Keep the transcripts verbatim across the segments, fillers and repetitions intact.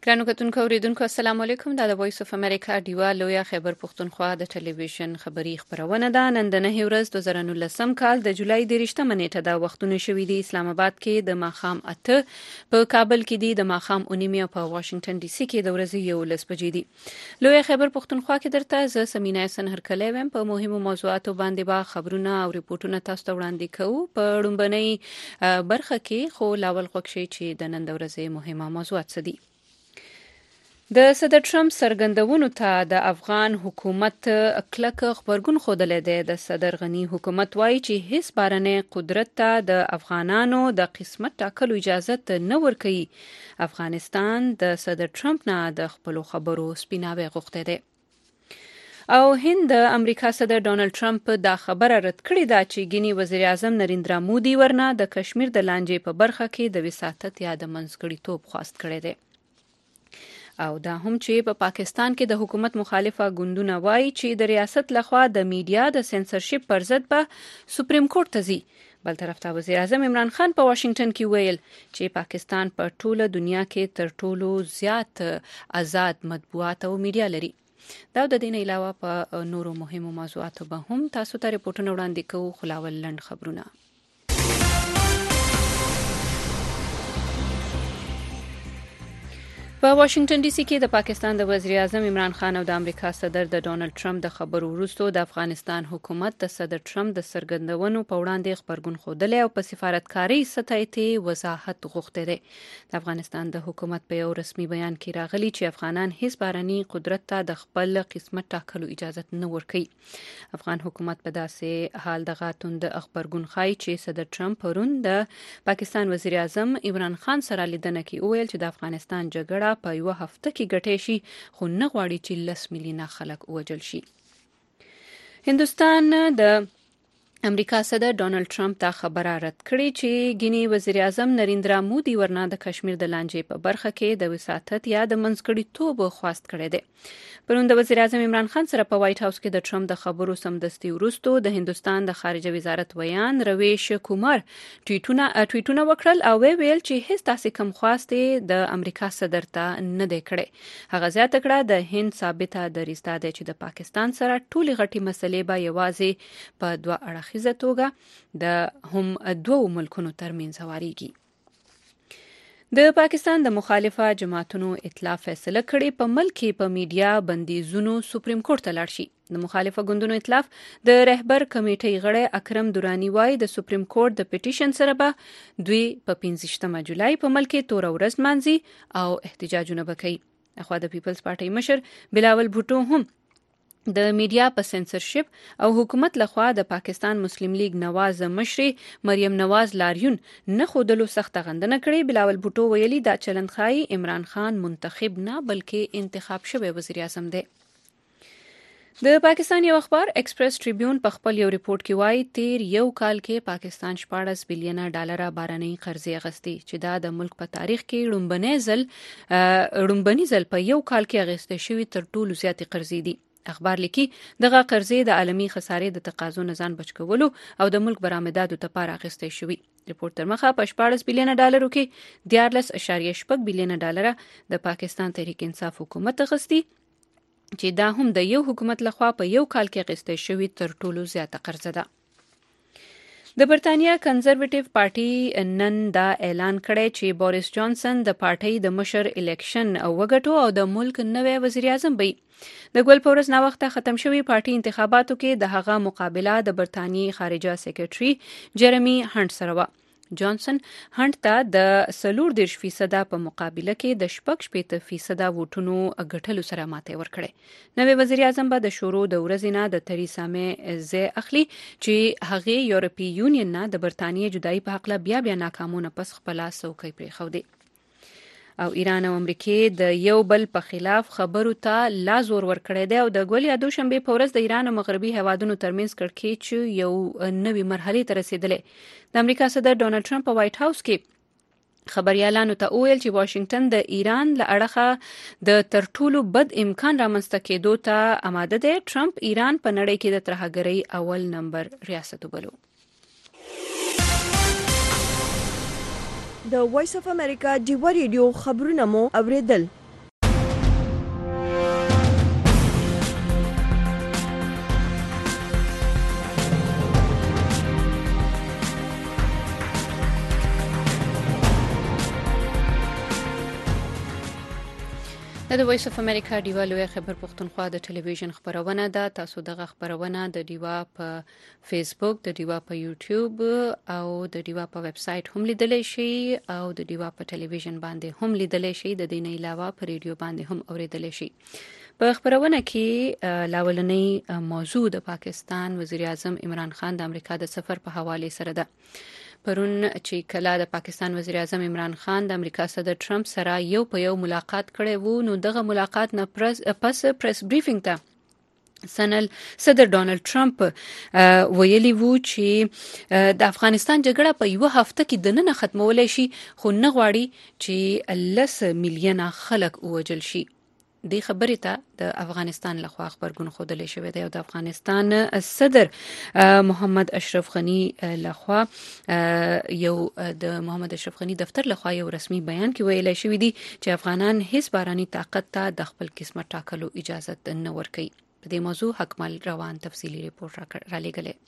ګرانو کتونکو اوریدونکو السلام علیکم. دا د وایس اف امریکا ډیوا لویا خیبر پښتونخوا د ټلویزیون خبری خبرونه ده. نن د نه ورځ دوه زره نولسم کال د جولای د ریشتمه نیټه دا وختونه شوې دي. اسلام آباد کې د ماخام اته، په کابل کې دي د ماخام اونیمه، په واشنگټن ډي سي کې د ورځې یو لس بجې دي. لویا خیبر پښتونخوا کې درته ز سمینه سن هرکلی ویم. په مهمو موضوعاتو باندې با خبرونه او ریپورتونه تاسو ته وړاندې کوو. په لومبنۍ برخه کې خو لاول خوښ شي چې د نن د ورځې مهمه موضوعات څه دي. د صدر ټرمپ څرګندونو ته د افغان حکومت کلک خبرګون خوده دی. د صدر غنی حکومت وایي چې هیڅ بارنه قدرت ته د افغانانو د قسمت ټاکلو اجازه نه ورکوي. افغانستان د صدر ټرمپ نه د خپل خبرو سپیناوي غوښته دی. او هند د امریکا صدر ډونالد ټرمپ دا خبره رد کړې ده چې ګینی وزیر اعظم نریندرا مودي ورنه د کشمیر د لانجې په برخه کې د وساتت یا د منځګړیتوب خواست کړی دی. او دا هم چې په پا پاکستان کې د حکومت مخالفه ګوندونه وایي چې د ریاست لخوا د میډیا د سنسرشپ پر ضد به سپریم کورټ ته ځي. بل طرف ته وزیر اعظم عمران خان په واشنگټن کې ویل چې پاکستان په ټوله دنیا کې تر ټولو زیات آزاد مطبوعات او میډیا لري. دا د دې نه علاوه په نورو مهمو موضوعاتو به هم تاسو ته ریپورتونه وړاندې کوو. خلاول لنډ خبرونه. په واشنگټن ډي سي کې د پاکستان د وزیر اعظم عمران خان او د امریکا صدر د ډونالد ټرمپ د خبرو وروسته د افغانستان حکومت د صدر ټرمپ د څرګندونو په وړاندې خبرګون خوده او په سفارتکاري سطحې ته وضاحت غوښته دی. د افغانستان د حکومت په یو رسمي بیان کې راغلي چې افغانان هیڅ بارني قدرت ته د خپل قسمت ټاکلو اجازه نه ورکوي. افغان حکومت په داسې حال دغه توند خبرګون خای چې صدر ټرمپ پرون د پاکستان وزیر اعظم عمران خان سره لیدنه کې ویل چې د افغانستان جګړه په یو هفته کې ګټې شي، خو نه غواړي چې لس میلیونه خلک ووژل شي. هندوستان د امریکا صدر ډونالد ټرمپ دا خبره رد کړې چې ګینی وزیر اعظم نریندرا مودي ورنه د کشمیر د لانجې په برخه کې د وساتت یا د منځګړیتوب خواست کړی دی. پرون د وزیر اعظم عمران خان سره په وایټ هاوس کې د ټرمپ د خبرو سمدستي وروسته د هندوستان د خارجه وزارت ویان رویش کومار ټویټونه ټویټونه وکړل او ویل چې هیڅ تاسې کم خواسته د امریکا صدر ته نه دی کړی. هغه زیاته کړه د هند ثابته دریسته ده چې د پاکستان سره ټولې غټي مسلې به یوازې په دوه اړخیزه توګه د هم دوه ملکونو ترمنځ هواریږي. د پاکستان د مخالفه جماعتونو ائتلاف فیصله کړې په ملک کې په میډیا بندیزونو سپریم کورټ ته لاړ شي. د مخالفه ګوندونو ائتلاف د رهبر کمیټې غړی اکرم دورانی وایي د سپریم کورټ د پټیشن سره به دوی په پنځه جولای په ملک کې تور ورځ مانځي او احتجاجونه وکړي. اخوا د پیپلز پارټي مشر بلاول بھټو هم د میډیا په سنسرشپ او حکومت لخوا د پاکستان مسلم لیگ نواز مشري مریم نواز لاریون نه خودلو سخت غندنه کړې. بلاول بھټو ویلي دا چلند خای عمران خان منتخب نه بلکې انتخاب شوی وزیر اعظم دی. د پاکستان یو اخبار ایکسپریس ټریبیون په خپل یو ریپورت کې وایي تیر یو کال کې پاکستان شپاړس بلینه ډالر بارنۍ قرضې اخیستي چې دا د ملک په تاریخ کې لومبني ځل لومبني ځل په یو کال کې اخیستل شوی تر ټولو زیاتې قرضې دي. اخبار لیکي دغه قرضې د عالمي خسارې د تقاضو نه ځان بچ کولو او د ملک برآمداتو لپاره اخیستل شوی. ریپورت تر مخه په شپاړس بلینه ډالرو کې دیارلس اشاریه شپږ بلینه ډالر د پاکستان تحریک انصاف حکومت اخیستي چې دا هم د یو حکومت لخوا په یو کال کې اخیستل شوی تر ټولو زیاته قرضه ده. د برتانیا کنزرویټیو پارټي نن دا اعلان کړی چې بوریس جانسن د پارټي د مشر الیکشن وګټو او د ملک نوی وزیر اعظم وي. د ګل پورس نا وخت ختم شوی پارټي انتخاباتو کې د هغه مقابله د برتانیې خارجه سیکریټري جرمی هانټ سره و. جانسن هانټ ته د سلور دیرش فیصده په مقابله کې د شپږ شپېته فیصده ووټونو ګټلو سره ماته ورکړي. نوی وزیر اعظم به د شورو د ورځې نه د تریسا مې ځای اخلي چې هغه یورپی یونین نه د برتانیې جدایي په حق لا بیا بیا ناکامونه پس خپل څوکۍ پرېښودي. او ایران او امریکې د یو بل په خلاف خبرو ته لا زور ورکړی دی او د ګول یا دوشنبه په ورځ د ایران او مغربي هیوادونو ترمنځ کړکېچ یو نوې مرحله ته رسیدلې. د امریکا صدر ډونالد ټرمپ په وایټ هاوس کې خبريالانو ته وویل چې واشنگټن د ایران له اړخه د تر ټولو بد امکان رامنځته کېدو ته آماده دی. ټرمپ ایران په نړۍ کې د ترهګرۍ اول نمبر ریاست وبلو. د وایس اف امریکا ډیوا ریډیو خبرونه مو اوریدل. د وایس اف امریکا ډیوا لوی خبر پښتونخوا د ټلویزیون خبرونه ده. تاسو دغه خبرونه د ډیوا په فیسبوک، د ډیوا په یوټیوب او د ډیوا په ویب سټ هم لیدلی شئ او د ډیوا په ټلویزیون باندې هم لیدلی شئ. د دې نه علاوه په ریډیو باندې هم اوریدلی شئ. په خبرونه کې لاولنۍ موضوع د پاکستان وزیر اعظم عمران خان د امریکا د سفر په حواله سره ده. پرون چې کله د پاکستان وزیر اعظم عمران خان د امریکا صدر ټرمپ سره یو په یو ملاقات کړی وو، نو دغه ملاقات نه پس پریس بریفینګ ته سنل صدر ډونالد ټرمپ ویلي وو چې د افغانستان جګړه په یو هفته کې د نن ختمولای شي، خو نه غواړي چې لس میلیونه خلک ووجل شي. د خبرې ته د افغانستان لخوا خبرګون خوده شوی دی او د افغانستان صدر محمد اشرف غنی لخوا یو د محمد اشرف غنی دفتر لخوا یو رسمي بیان کې ویل شوی دی چې افغانان هیڅ باراني طاقت ته د خپل قسمت ټاکلو اجازه نه ورکوي. په دې موضوع حکمل روان تفصیلی ریپورت را لېږلی.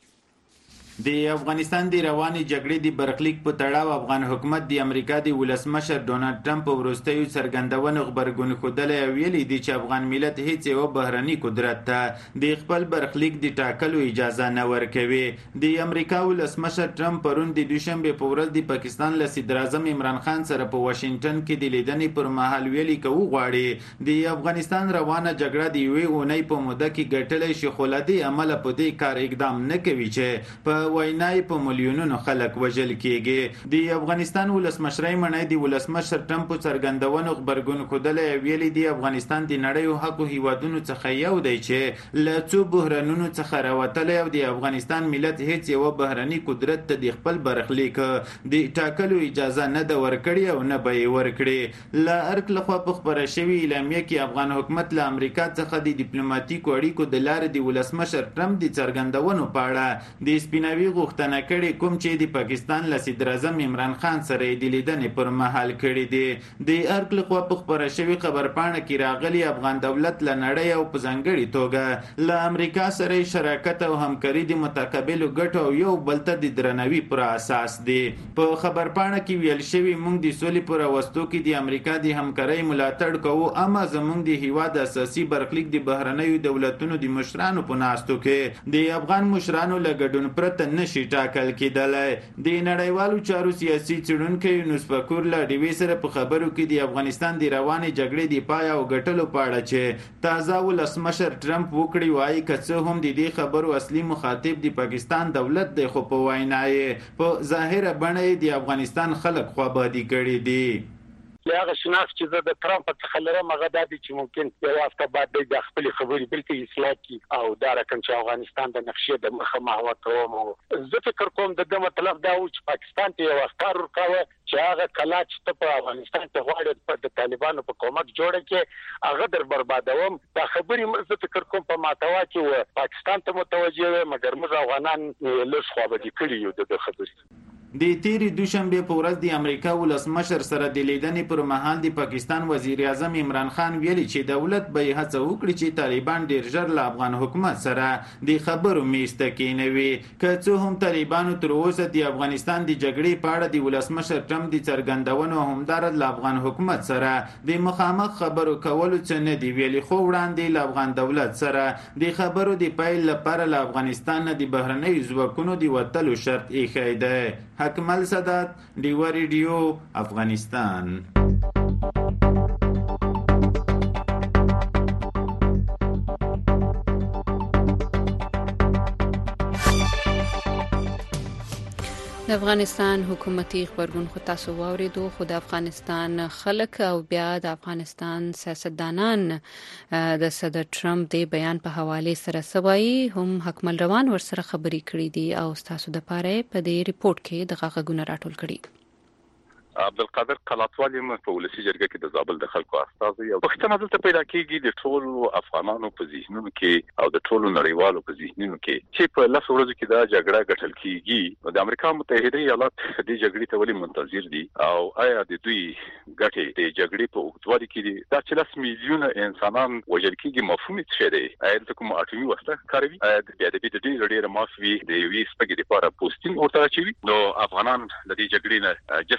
د افغانستان د رواني جګړې د برخلیک په تړاو افغان حکومت د امریکا د ولسمشر ډونالد ټرمپ وروستیو څرګندونو خبرګون ښودلی او ویلي دي چې افغان ملت هیڅ یو بهرني قدرت ته د خپل برخلیک د ټاکلو اجازه نه ورکوي. د امریکا ولسمشر ټرمپ پرون د دوشنبه په ورځ د پاکستان له صدر اعظم عمران خان سره په واشنگټن کې د لیدنې پر مهال ویلي کوي غواړي د افغانستان روانه جګړه د یوې اونۍ په موده کې ګټلی شي، خو له دې امله په دې کار اقدام نه کوي چې په وینای په ملیونونو خلک وژل کیږي. د افغانستان ولسمشرۍ منۍ د ولسمشر ټرمپ څرګندونو خبرګون ښودلی ویلي دی افغانستان د نړۍ حقو هیوادونو څخه یو دی چې له څو بحرانونو څخه راوتلی او د افغانستان ملت هیڅ یو بهرني قدرت ته د خپل برخلیک د ټاکلو اجازه نه ده ورکړې او نه به یې ورکړي. له ارګ لخوا په خپره شوې اعلامیه کې افغان حکومت له امریکا څخه د ډیپلوماټیکو اړیکو د لارې د ولسمشر ټرمپ د څرګندونو په اړه د سپیناوي غوښتنه کړې کوم چې د پاکستان له صدر اعظم عمران خان سره د لیدنې پر مهال کړې دي. د ارګ لخوا په خپره شوې خبرپاڼه کې راغلي افغان دولت له نړۍ او په ځانګړې توګه له امریکا سره شراکت او همکاري د متقابلو ګټو او یو بل ته د درناوي پر اساس دي. په خبرپاڼه کې ویل شوي موږ د سولې پر راوستو کې د امریکا د همکارۍ ملاتړ کوو، اما زموږ د هیواد اساسي برخلیک د بهرنیو دولتونو د مشرانو په ناستو کې د افغان مشرانو له ګډون پرته نشي ټاکل کېدلی. د نړیوالو چارو سیاسي څېړونکی یونس فکور له ډیوې سره په خبرو کې د افغانستان د روانې جګړې د پای او ګټلو په اړه چې تازه ولسمشر ټرمپ وکړي وایي که څه هم د دې خبرو اصلي مخاطب د پاکستان دولت دی، خو په وینا یې په ظاهره بڼه یې د افغانستان خلک خوابادي کړي دي. هغه شناخت چې زه د ټرمپ څخه لرم هغه دا دی چې ممکن یو هفته بعد د خپل خبرې بلکې اصلاح کړي او دا رقم چې افغانستان د نقشې د مخه محو کوم. زه فکر کوم د دې مطلب دا و چې پاکستان ته یو افکار ورکاوه چې هغه کلا چې ته په افغانستان ته غواړي د طالبانو په کومک جوړه کې هغه در بربادوم. دا خبرې زه فکر کوم په ماتوا کې و پاکستان ته متوجه و، مګر موږ افغانان له خوابدي کړي یو د خبرې. د تیری دوشنبه په ورځ د امریکا ولسمشر سره د لیدنې پر مهال د پاکستان وزیر اعظم عمران خان ویلي چې دولت به هڅه وکړي چې طالبان ډیر ژر له افغان حکومت سره د خبرو میز ته کېنوي. که څه هم طالبانو تر اوسه د افغانستان د جګړې په اړه د ولسمشر ټرمپ د څرګندونو همدارد له افغان حکومت سره د مخامخ خبرو کولو څه نه دی ویلي، خو وړاندې له افغان دولت سره د خبرو د پیل لپاره له افغانستان نه د بهرنیو ځواکونو د وتلو شرط ایښی دی. حکمل سادات، ډیوا ریډیو، افغانستان. د افغانستان حکومتي خبرګون خو تاسو واوریدو، خو د افغانستان خلک او بیا د افغانستان سیاستدانان د صدر ټرمپ د بیان په حواله سره سوایي هم حکمل روان ورسره خبرې کړې دي او تاسو د پاره په دې ریپورت کې د غږونه راټول کړي. عبدالقادر قلاتوالي م په ولسی جرګه کې د زابل د خلکو استازي او پښتنه دلته پیدا کیږي د ټولو افغانانو په ذهنونو کې او د ټولو نړیوالو په ذهنونو کې چې په لس ورځو کې دا جګړه ګټل کیږي. د امریکا متحده ایالات د جګړې ته ولې منتظر دي او آیا د دوی ګټې د جګړې په اوږدوالي کې دي دا چې لس میلیونه انسانان وژل کیږي مفهوم څه دی؟ آیا د کوم اټومي وسله کاروي؟ آیا د ادبي د ډېر ډېر مافوي د یوې سپګې لپاره پوسټینګ ورته چوي؟ نو افغانان د دې جګړې نه جسمن او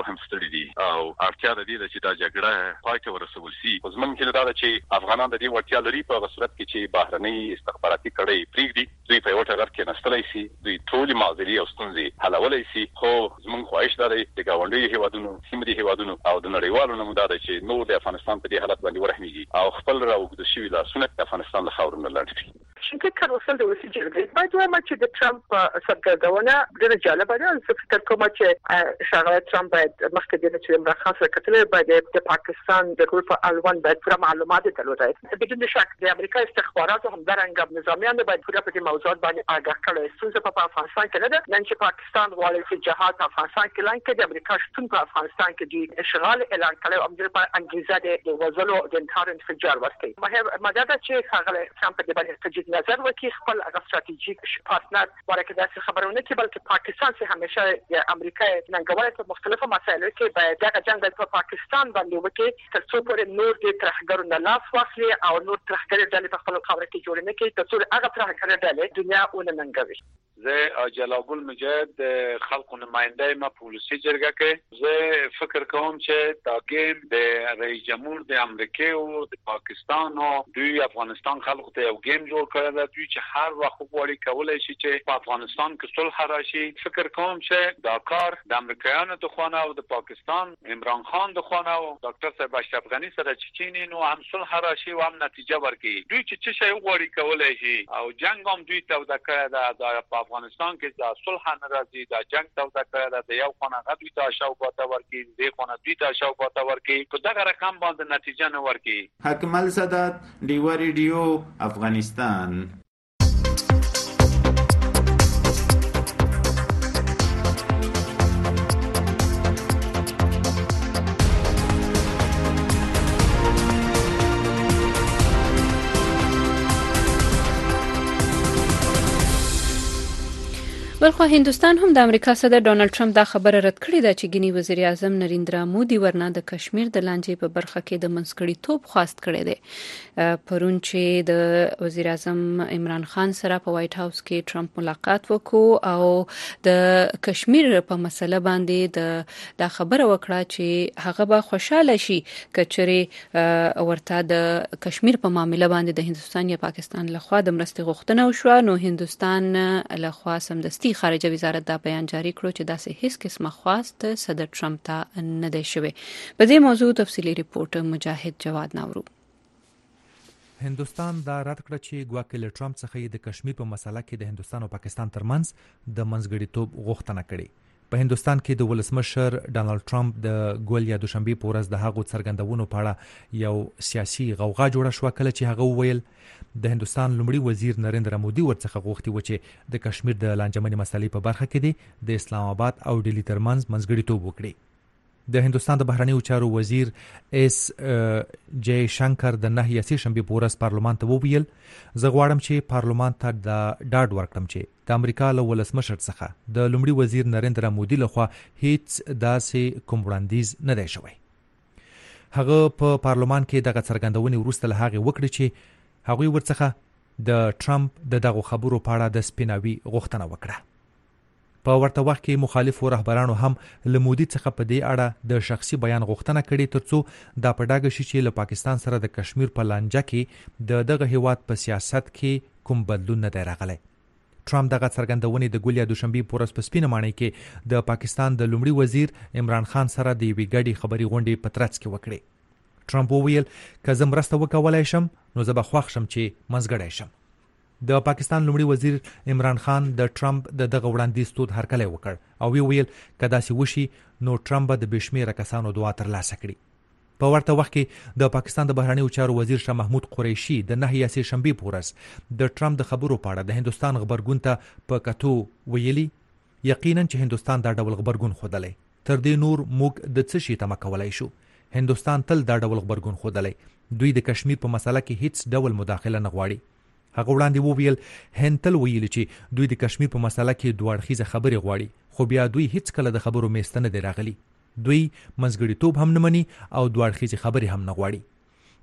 هم ستړي دي او اړتیا د دې چې دا جګړه پای ته ورسول شي. زموږ کې دا ده چې افغانان د دې وړتیا لري په صورت کې چې بهرنۍ استخباراتي کړۍ پریږدي، دوی په یو ټغر کې نستلای شي، دوی ټول معضلې او ستونزې حلولای شي. خو زموږ خواهش دا دی د ګاونډي هیوادونو، سیمه هیوادونو او د نړیوالو نه مو دا ده چې نور د افغانستان په دې حالت باندې ورحمېږي او خپل راوګد شوي لاسونه د افغانستان له خاورې نه لرې کړي. فکر وصل د ولسي جرګې باید وایم چې د ټرمپ سرګردونه ډېره جالبه ده. زه فکر کوم چې ښاغلی ټرمپ باید مخکې د چې عمران خان سره کتلې باید د پاکستان د ګروپ اړوند باید پوره معلومات درلودای. بدون شک د امریکا استخباراتو همدارنګه نظامیان باید پوره په دې موضوعات باندې آگاه کړي. ستونزه په افغانستان کې نه ده، نن چې پاکستان غواړي چې جهاد په افغانستان کې اعلان کړي، د امریکا شتون په افغانستان کې د اشغال اعلان کړي او د په انګریزه د وزلو د انتحار انفجار ورکړي. مهم ماده ده چې ښاغلی ټرمپ د باندې تجدید نظر وکړي، خپل هغه ستراتیژیک پارتنر ورکه داسې خبرونه کې بلکې پاکستان چې همیشه د امریکا ننګول په مختلفو مسایلو کې باید دغه جنگ په پاکستان باندې وکړي تر څو پورې نور د ترهګرو نه لاس واخلي او نور ترهګر ډلې په خپل خاور کې جوړ نه کړي تر څو هغه ترهګر ډلې دنیا ونه ننګوي. زه جلال ګل مجاهد د خلکو نماینده ما په ولسي جرګه کې زه فکر کوم چې دا ګیم د رئیس جمهور د امریکا او د پاکستان او د افغانستان خلکو ته یو ګیم جوړ کړی دی، دوی چې هر وخت غواړي کولای شي چې په افغانستان کې صلح راشي. فکر کوم چې دا کار د امریکایانو د خوانه او د پاکستان عمران خان د خوانه او ډاکټر صاحب اشرف غنی سره چې چینی نو هم صلح راشي او هم نتیجه ورکړي. دوی چې څه شی غواړي کولای شي او جنگ هم دوی ته د کړه د افغانستان کې د صلح نه راځي، د جنگ ته د کړه د یو خانه غوي ته شاوکاته ورکړي، د خانه دوی ته شاوکاته ورکړي، په دغه رقم باندې نتیجه نه ورکړي. حکمل سادات، ډیو ریډیو، افغانستان. بلخو هندوستان هم د امریکا صدر ډونالد ټرمپ دا خبره رد کړې ده چې ګینی وزیر اعظم نریندرا مودي ورنه د کشمیر د لانجې په برخه کې د منځګړیتوب خواست کړی دی. پرون چې د وزیر اعظم عمران خان سره په وایټ هاوس کې ټرمپ ملاقات وکړو او د کشمیر په مسله باندې د دا خبره وکړه چې هغه به خوشاله شي کچري ورته د کشمیر په معاملې باندې د هندوستان یا پاکستان لخوا د مرستې غوښتنه وشوه. نو هندوستان لخوا سمدستي خارجه وزارت دا بیان جاری کړو چې داسې هیڅ قسمه خواست صدر ټرمپ ته نه دی شوی. په دې موضوع تفصیلی ریپورت مجاهد جواد ناورو. هندوستان دا رد کړ چې ګواکې له ټرمپ څخه د کشمیر په مسله کې د هندوستان او پاکستان ترمنځ د منځګړیتوب غوښتنه کړې. په هندوستان کې د ولسمشر ډانلډ ټرمپ د ګول یا دوشنبه په ورځ د هغو څرګندونو په اړه یو سیاسي غوغا جوړه شو کله چې هغه وویل د هندوستان لومړي وزیر نریندرا مودي ورڅخه غوښتي و چې د کشمیر د لانجمنې مسلې په برخه کې دی د اسلام آباد او ډیلی ترمنځ منځګړیتوب وکړي. د هندوستان د بهرنیو چارو وزیر اس جے شنکر د نهه یاسي شنبه په ورځ پارلمان ته وویل زه غواړم چې پارلمان ته د ډاډ ورکړم چې د امریکا له ولسمشر څخه د لومړي وزیر نریندرا مودي لخوا هیڅ داسې کوم وړاندیز نه دی شوی. هغه په پارلمان کې دغه څرګندونې وروسته له هغې وکړي چې هغوی ورڅخه د ټرمپ د دغو خبرو په اړه د سپیناوي غوښتنه وکړه. په ورته وخت کې مخالفو رهبرانو هم له مودي څخه په دې اړه د شخصي بیان غوښتنه کړې ترڅو دا په ډاګه شي چې له پاکستان سره د کشمیر په لانجه کې د دغه هیواد په سیاست کې کوم بدلون نه دی راغلی. ټرمپ دغه څرګندونې د ګول یا دوشنبه په ورځ په سپینه ماڼۍ کې د پاکستان د لومړي وزیر عمران خان سره د یوې ګډې خبري غونډې په ترڅ کې وکړې. ټرمپ وویل که زه مرسته وکولای شم نو زه به خوښ شم چې منځګړی شم. د پاکستان لومړي وزیر عمران خان د ټرمپ د دغه وړاندیز تود هرکلی وکړ او ویل که داسې وشي نو ټرمپ به د بې شمېره کسانو دعا ترلاسه کړي. په ورته وخت کې د پاکستان د بهرنیو چارو وزیر شاه محمود قریشي د نهه یاسي شنبه په ورځ د ټرمپ د خبرو په اړه د هندوستان غبرګون ته په کتو ویلي یقینا چې هندوستان دا ډول غبرګون ښودلی تر دې نور موږ د څه شي تمه کولی شو. هندوستان تل دا ډول غبرګون ښودلی، دوی د کشمیر په مسله کې هیڅ ډول مداخله نه غواړي. هغه وړاندې وویل هند تل ویلي چې دوی د کشمیر په مسله کې دوه اړخیزه خبرې غواړي، خو بیا دوی هیڅ کله د خبرو میسته نه دی راغلي. دوی منځګړیتوب هم نه مني او دوه اړخیزې خبرې هم نه غواړي.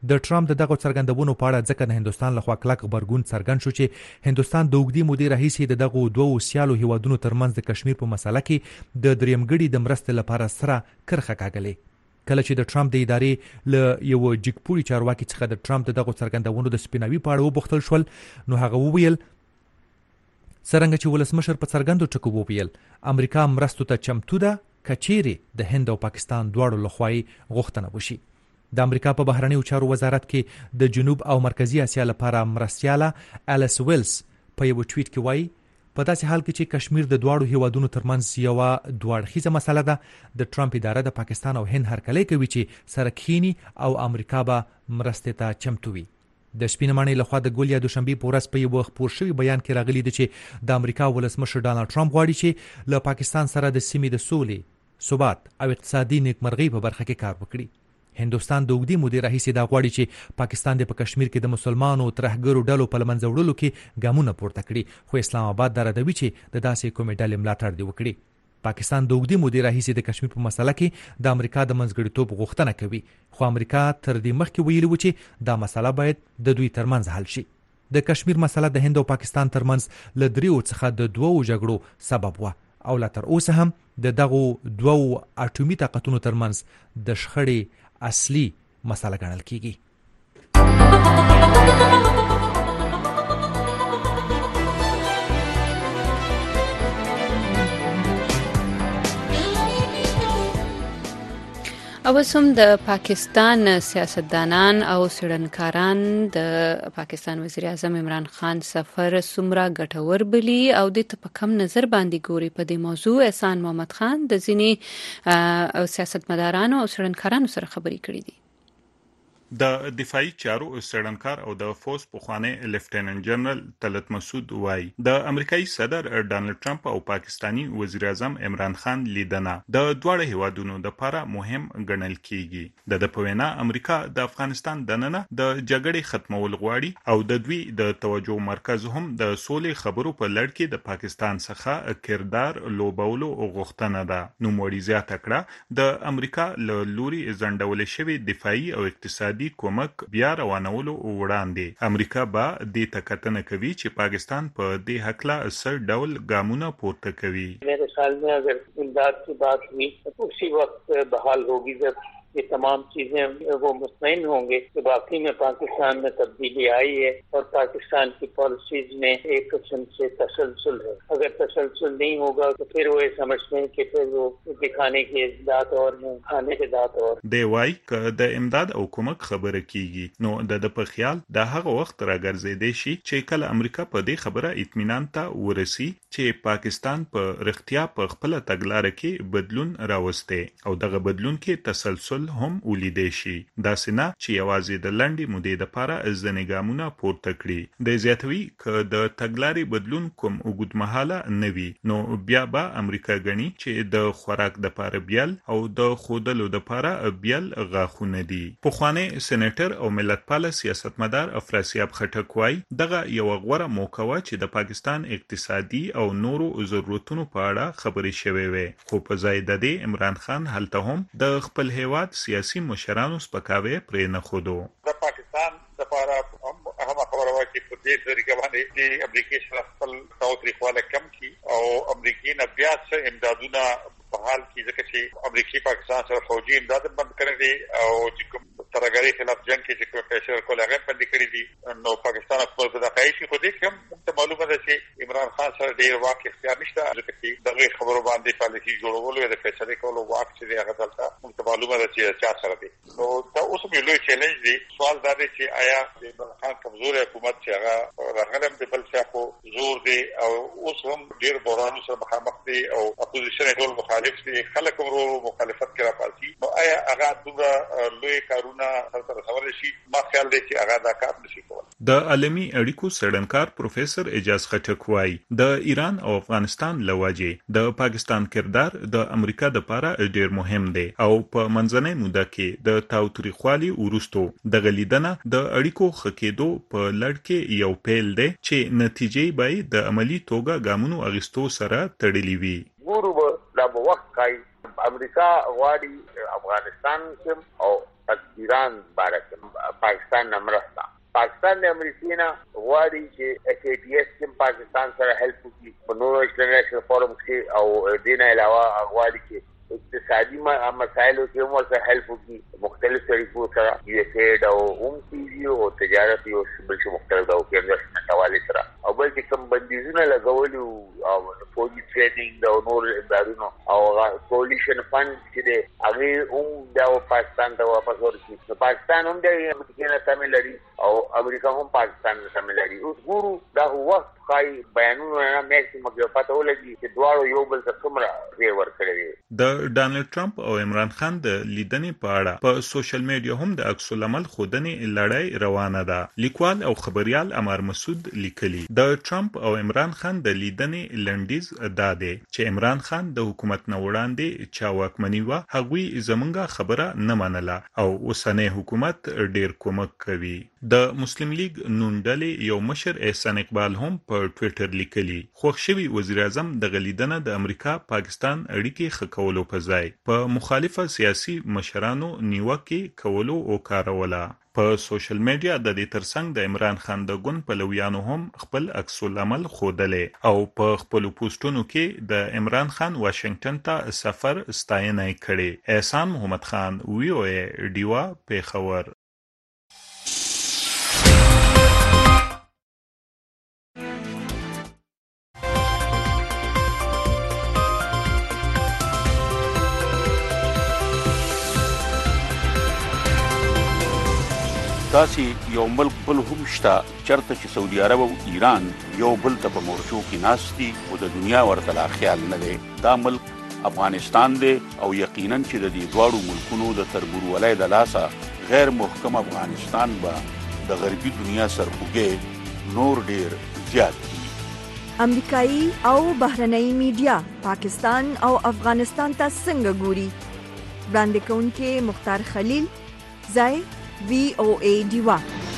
د ټرمپ دغه څرګندونو په اړه ځکه د هندستان لخوا کلک غبرګون څرګند شو چې هندستان د اوږدې مودې راهیسې د دغه دوو سیالو هیوادونو ترمنځ د کشمیر په مسله کې د دریمګړي د مرستې لپاره سره کرخه کاږلې. کله چې د ټرمپ د ادارې له یو جګپوړي چارواکي څخه د ټرمپ دغه څرګندونو د سپیناوي په اړه وبوښتل شول، نو هغه وویل څرنګه چې ولسمشر په څرګندو ټکو وویل امریکا مرستو ته چمتو ده کچېرې د هند او پاکستان دواړو لخوا غوښتنه وشي. د امریکا په بهرنیو چارو وزارت کې د جنوب او مرکزی اسیا لپاره مرستیاله الیس ویلز په یو ټویټ کې وایي په داسې حال کې چې کشمیر د دواړو هیوادونو ترمنځ یو دوړخیزه مسله ده، د ټرمپ اداره د پاکستان او هند هرکلی کوي چې سره کښیني او امریکا به مرستې ته چمتو وي. د سپینمانۍ لخوا د ګول یا دوشنبې په ورځ په یو خپور شوي بیان کې راغلي دي چې د امریکا ولسمشر ډانلډ ټرمپ غواړي چې له پاکستان سره د سیمې د سولې، ثبات او اقتصادي نیکمرغۍ په برخه کې کار وکړي. هندوستان د اوږدې مودې راهیسې دا غواړي چې پاکستان د په کشمیر کې د مسلمانو ترهګرو ډلو په لمنځه وړلو کې ګامونه پورته کړي، خو اسلام آباد دا ردوي چې د داسې کومې ډلې ملاتړ دی وکړي. پاکستان د اوږدې مودې راهیسې د کشمیر په مسله کې د امریکا د منځګړیتوب غوښتنه کوي، خو امریکا تر دې مخکې ویلي و چې دا مسله باید د دوی ترمنځ حل شي. د کشمیر مسله د هند او پاکستان ترمنځ له دریو څخه د دوو جګړو سبب و او لا تر اوسه هم د دغو دوو اټومي طاقتونو ترمنځ د شخړې اصلي مسله ګڼل کیږي. اوسم د پاکستان سیاستدانان او څېړنکاران د پاکستان وزیر اعظم عمران خان سفر سمرا ګټور بلی او د ته په کم نظر باندې ګوري. په دې موضوع احسان محمد خان د ځینې سیاستمدارانو او څېړنکارانو سره خبرې کړې دي. د دفاعي چارو څېړنکار او د فوز پخوانی لیفټیننټ جنرال طلعت مسعود وایي د امریکایي صدر ډانلډ ټرمپ او پاکستانی وزیر اعظم عمران خان لیدنه د دواړو هیوادونو لپاره مهم ګڼل کیږي. د د پوینا امریکا د افغانستان دننه د جګړې ختمول غواړي او د دوی د توجه مرکز هم د سولې خبرو په لړ کې د پاکستان څخه کردار لوبولو غوښتنه ده. نو موړي زیاته کړه د امریکا له لوري ځنډول شوی دفاعي او اقتصادي کومک بیا روانولو وړاندې امریکا به دې ته کتنه کوي چې پاکستان په دې حقله څه ډول ګامونه پورته کوي. میرے خیال میں اگر امداد کی بات ہوئی تو اسی وقت بحال ہوگی جب یہ تمام چیزیں وہ مطمئن ہوں گے کہ واقعی میں پاکستان میں تبدیلی آئی ہے اور پاکستان کی پالیسیز میں ایک قسم سے تسلسل ہے. اگر تسلسل نہیں ہوگا تو پھر وہ یہ سمجھتے ہیں کہ پھر وہ دکھانے کے دات اور ہیں کھانے کے دات اور. دی وای که د امداد او کومک خبره کیږي نو د د په خیال د هغه وخت راګرځېدې شي چې کله امریکا په دې خبره اطمینان ته ورسي چې پاکستان په رښتیا په خپل تګلارې کې بدلون راوسته او دغه بدلون کې تسلسل هم ولیدې شي. دا سینا چې یوازې د لنډې مودې لپاره ځنې ګامونه پورته کړي. د زیاتوي که د تګلارې بدلون کوم اوږدمهاله نه وي نو بیا به امریکا ګڼي چې د خوراک دپاره بیل او د ښودلو دپاره بیل غاښونه دي. پخوانی سېنیټر او ملتپاله سیاستمدار افراسیاب خټک وایي دغه یوه غوره موقع وه چې د پاکستان اقتصادي او نورو ضرورتونو په اړه خبرې شوې وې، خو په ځای د دې عمران خان هلته هم د خپل هیواد سیاسي مشرانو سپکاوی پرې نه ښودو. د پاکستان لپاره هغه خبره وه چې په دې طریقه باندې چې امریکای سره خپل تاوتریخوالی کم کړي او امریکای نه بیا څه امدادونه په حال کې ځکه چې امریکای پاکستان سره فوجي امداد بند کړی دی او چې کوم ترهګرۍ خلاف جنګ کې چې کوم پیسې ورکول هغه بند کړي دي نو پاکستان خپل دفاعي شي. خو دې کې هم ته معلومه ده چې عمران خان سره ډېر واک اختیار نشته ځکه چې دغه خبرو باندې پالیسي جوړولو یا د فیصلې کولو واک چې دی هغه دلته موږ ته معلومه ده چې چا سره دی. نو دا اوس هم یو لوی چیلنج دی. سوال دا دی چې آیا د عمران خان کمزوري حکومت چې هغه راغلی هم د بل چا خو زور دی او اوس هم ډېر بحرانو سره مخامخ دی او اپوزیشن ټول مخالف دی، خلک هم ورو مخالفت کې راپاڅي. نو آیا هغه دومره لوی کارونه سرته رسولی شي؟ ما خیال دی چې هغه دا کار نشي کولی. د عالمي اړیکو څېړنکار پروفیسر اعجاز خټک وایي د ایران او افغانستان له وجې د پاکستان کردار د امریکا دپاره ډېر مهم دی او په منځنۍ موده کې د تاوتریخوالي وروستو دغه لیدنه د اړیکو ښه کېدو په لړ کې یو پیل دی چې نتیجې به یې د عملي توګه ګامونو اخیستو سره تړلي وي. ګورو به دا به وخت ښایي امریکا غواړي افغانستان کې او ایران بارک پاکستان نمرستا پاکستان د امریکا نه غواړي چې ایس ای پی ایس کې پاکستان سره هیلپ وکړي په نورو انټرنیشنل فورم کې او دین علاوه غواړي چې اقتصادي مسایلو کې هم ورته هیلپ وکړي مختلف طریقو سره یو ایس ایډ او هم سي او تجارت او بل څه مختلف او کې انویسټمنټ حواله سره او بل چې کوم بندیزونه لګولي او فوجي ټریډینګ او نور ادارونو او کولیشن فند چې دی هغه هم د پاکستان ته واپس ورکړي پاکستان هم د امریکا نه تامل لري او امریکا هم پاکستان نه تامل لري اوس ګورو دا وخت خای بیانونه نه میکسیمم کې پته ولګي چې دواړو یو بل ته څومره ځای ورکړي. د ډانلډ ټرمپ او عمران خان د لیدنې په اړه په سوشل میډیا هم د عکس العمل خودنې لړۍ روانه ده. لیکوال او خبريال عمر مسعود لیکلي د ټرمپ او عمران خان د لیدنې لنډیز دا دی چې عمران خان د حکومت نه وړاندې چا واکمني و هغوی زمونږه خبره نه منله او اوسنۍ حکومت ډیر کومک کوي. د مسلم لیگ نون ډلې یو مشر احسان اقبال هم په ټوئیټر لیکلي خوښ شوی وزیر اعظم د غلیدنه د امریکا پاکستان اړیکې ښه کولو په ځای په مخالفه سیاسي مشرانو نیوکه کولو او کاروله. په سوشل میډیا د دې ترڅنګ د عمران خان د ګوند پلویانو هم خپل عکس العمل ښودلې او په خپل پوسټونو کې د عمران خان واشنگټن ته سفر ستاینه کړې. احسان محمد خان وی او ای ډیوا پیښور. داسې یو ملک بل هم شته چرته چې سعودي عرب او ایران یو بل ته په مورچو کې ناست دي او د دنیا ورته لا خیال نه دی. دا ملک افغانستان دی او یقینا چې د دې دواړو ملکونو د تربورولۍ د لاسه غیر محکم افغانستان به د غربي دنیا سرخوږی نور ډیر زیات دي. امریکایي او بهرنۍ میډیا پاکستان او افغانستان ته څنګه ګوري؟ وړاندې کوونکي مختار خلیل ځای وی او ای ډیوا.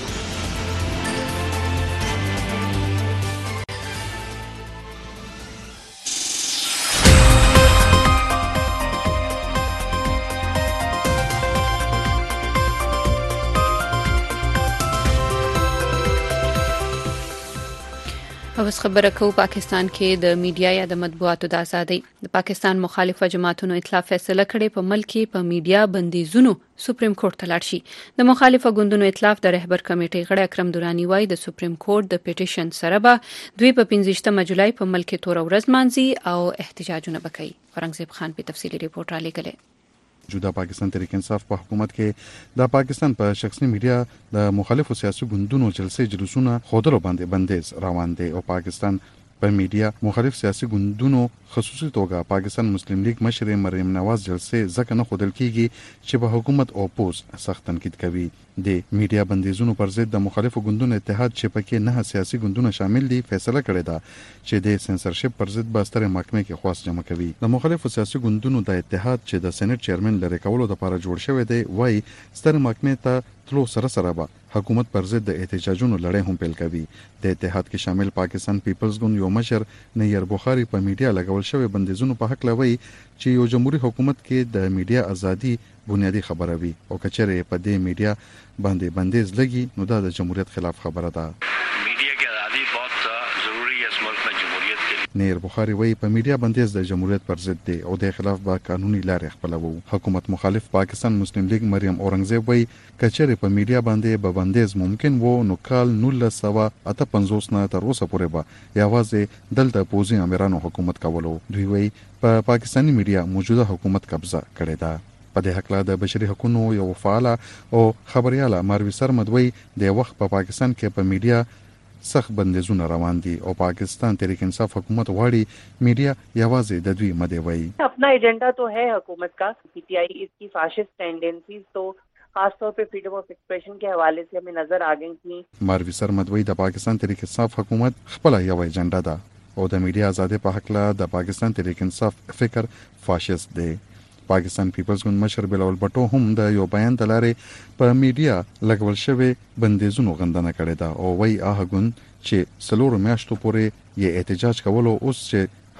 اوس خبره کوو پاکستان کې د میډیا یا د مطبوعاتو د ازادۍ. د پاکستان مخالفه جماعتونو ائتلاف فیصله کړې په ملک کې په میډیا بندیزونو سپریم کورټ ته لاړ شي. د مخالفه ګوندونو ائتلاف د رهبر کمیټې غړی اکرم دورانی وایي د سپریم کورټ د پیټیشن سره به دوی په پنځه جولای په ملک کې تور ورځ مانځي او احتجاجونه وکړي. اورنګزیب خان په تفصیلي ریپورت را لېږلی. موجوده پاکستان تحریک انصاف په حکومت کې د پاکستان په شخصي میډیا د مخالفو سیاسي ګوندونو جلسې جلوسونه خودلو باندې بندیز روان دي او پاکستان په میډیا مخالف سیاسي ګوندونو خصوصي توګه پاکستان مسلم لیگ مشر مریم نواز جلسې ځکه نه خودل کیږي چې په حکومت او پوز سخت تنقید کوي. د میډیا بندیزونو پر ضد د مخالفو ګوندونو اتحاد چې پکې نه سیاسي ګوندونه شامل دي فیصله کړې ده چې د سنسرشپ پر ضد به ستر محکمې کې خواست جمع کوي. د مخالفو سیاسي ګوندونو د اتحاد چې د سېنات چیرمن لري کولو لپاره جوړ شوی دی وایي ستر محکمې ته تلو سره سره به حکومت پر ضد د احتجاجونو لړۍ هم پیل کوي. د اتحاد کې شامل پاکستان پیپلز ګوند یو مشر نیر بخاری په میډیا لګول شوی بندیزونو په حق لوي چې یو جمهوریت حکومت کې د میډیا ازادي بنیادی خبره وي او کچره په دې میډیا باندې بندیز لګي نو دا د جمهوریت خلاف خبره ده. میډیا کې ازادي بہت ضروری ہے اس ملک میں جمهوریت کے لیے. نیر بخاری وایي په میډیا بندیز د جمهوریت پر ضد دی او د خلاف به قانوني لارې خپلوو. حکومت مخالف پاکستان مسلم لیگ مریم اورنګزیب وایي کچره په میډیا باندې به بندیز ممکن وو نو کال نولس سوه اته پنځوس نه تر اوسه پورې به یوازې دلته پوزي امیرانو حکومت کولو. دوی وایي په پا پاکستاني میډیا موجوده حکومت قبضه کړې ده. په دې حق لا د بشري حقوقو یو فعال او خبرياله مروي سرمد وایي د وخت په پا پاکستان کې په میډیا سخت بندیزونه روان دي او پاکستان تحریک انصاف حکومت غواړي میډیا یوازې د دوی مده وایي. اپنا ایجنڈا تو ہے حکومت کا. پی ٹی آئی اس کی فاشسٹ ٹینڈنسیز تو خاص طور پہ فریڈم آف ایکسپریشن کے حوالے سے ہمیں نظر آ گئی تھیں. مروي سرمد وایي د پاکستان تحریک انصاف حکومت خپل یو ایجنډا ده او د میډیا ازادي په حق لا د پاکستان تحریک انصاف فکر فاشست دی. پاکستان پیپلز ګوند مشر بلاول بټو هم د یو بیان د لارې په میډیا لګول شوی بندیزونو غندنه کړې ده او وایي هغه ګوند چې څلورو میاشتو پورې یې احتجاج کولو اوس چې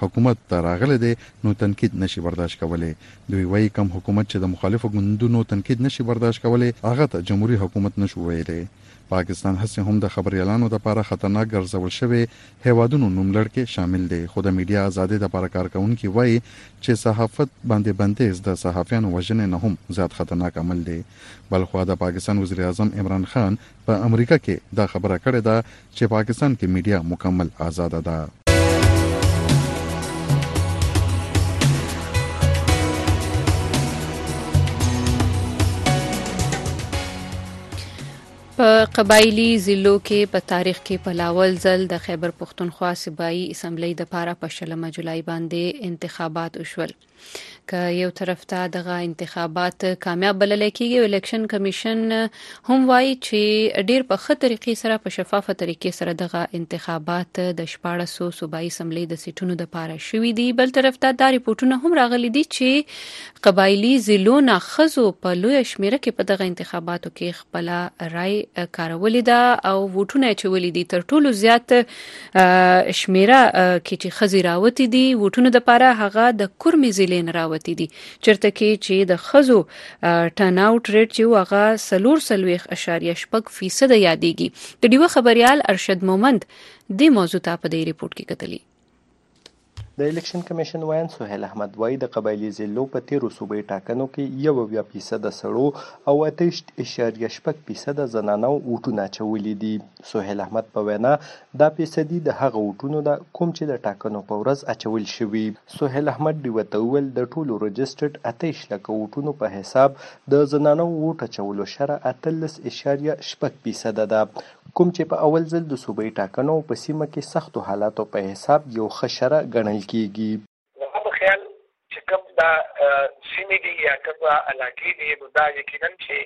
حکومت ته راغلی دی نو تنقید نشي برداشت کولای. دوی وایي کوم حکومت چې د مخالفو ګوندونو تنقید نشي برداشت کولای هغه ته جمهوریت حکومت نشو ویلی. پاکستان هڅه هم د خبريالانو لپاره خطرناک ګرځول شوی هیوادونو نوملړ کې شامل دی. خو د میډیا ازادي لپاره کارکونکي وایي چې صحافت باندې بندیز د صحافیانو وژنې نه هم زیات خطرناک عمل دی. بلخو د پاکستان وزیر اعظم عمران خان په امریکا کې دا خبره کړې ده چې پاکستان کې میډیا مکمل آزاد ده. په قبایلی ضلعو کې په تاریخ کې په لاول ځل د خیبر پښتونخوا صوبایي اسمبلی د پاره په شلمه جولای باندې انتخابات وشول. که یو طرف ته دغه انتخابات کامیاب بلل کېږي، الیکشن کمیشن هم وایي چې ډیر په ښه طریقې سره په شفافه طریقې سره دغه انتخابات د شپاړسو صوبایي اسمبلی د سیټونو د پاره شوي دي. بل طرف ته دا ریپورتونه هم راغلي دي چې قبایلی ضلعو نه ښځو په لویه شمیره کې په دغه انتخاباتو کې خپل رای کارولې ده او ووټونه اچولي دي. تر ټولو زیات شمیره کې چې ښځې راوتي دي ووټونو د پاره هغه د کورمې ضلع نه راوتي دي، چېرته کې چې د ښځو ټرن آوټ ریټ چې هغه څلور څلوېښت اعشاریه شپږ فیصده یادېږي. د ډیوه خبریال ارشد مومند دې موضوع ته په دې ریپورت کې کتلي. د الیکشن کمیشن وایي سهیل احمد وایي د قبایلی ضلعو په تیرو صوبایي ټاکنو کې یو اویا فیصده سړو او اته اعشاریه شپږ فیصده زنانو ووټونه اچولي دي. سهیل احمد په وینا دا فیصدي د هغه ووټونو ده کوم چې د ټاکنو په ورځ اچول شوي. سهیل احمد ډیوه ته وویل د ټولو رجسټرډ اتهیش لکه ووټونو په حساب د زنانو ووټ اچولو شره اتلس اعشاریه شپږ فیصده ده، کوم چې په اول ځل د صوبایي ټاکنو په سیمه کې سختو حالاتو په حساب یو ښه شره ګڼل کېږي. زما په خیال چې کوم دا سیمې دي یا کوم علاقې دي نو دا یقینا چې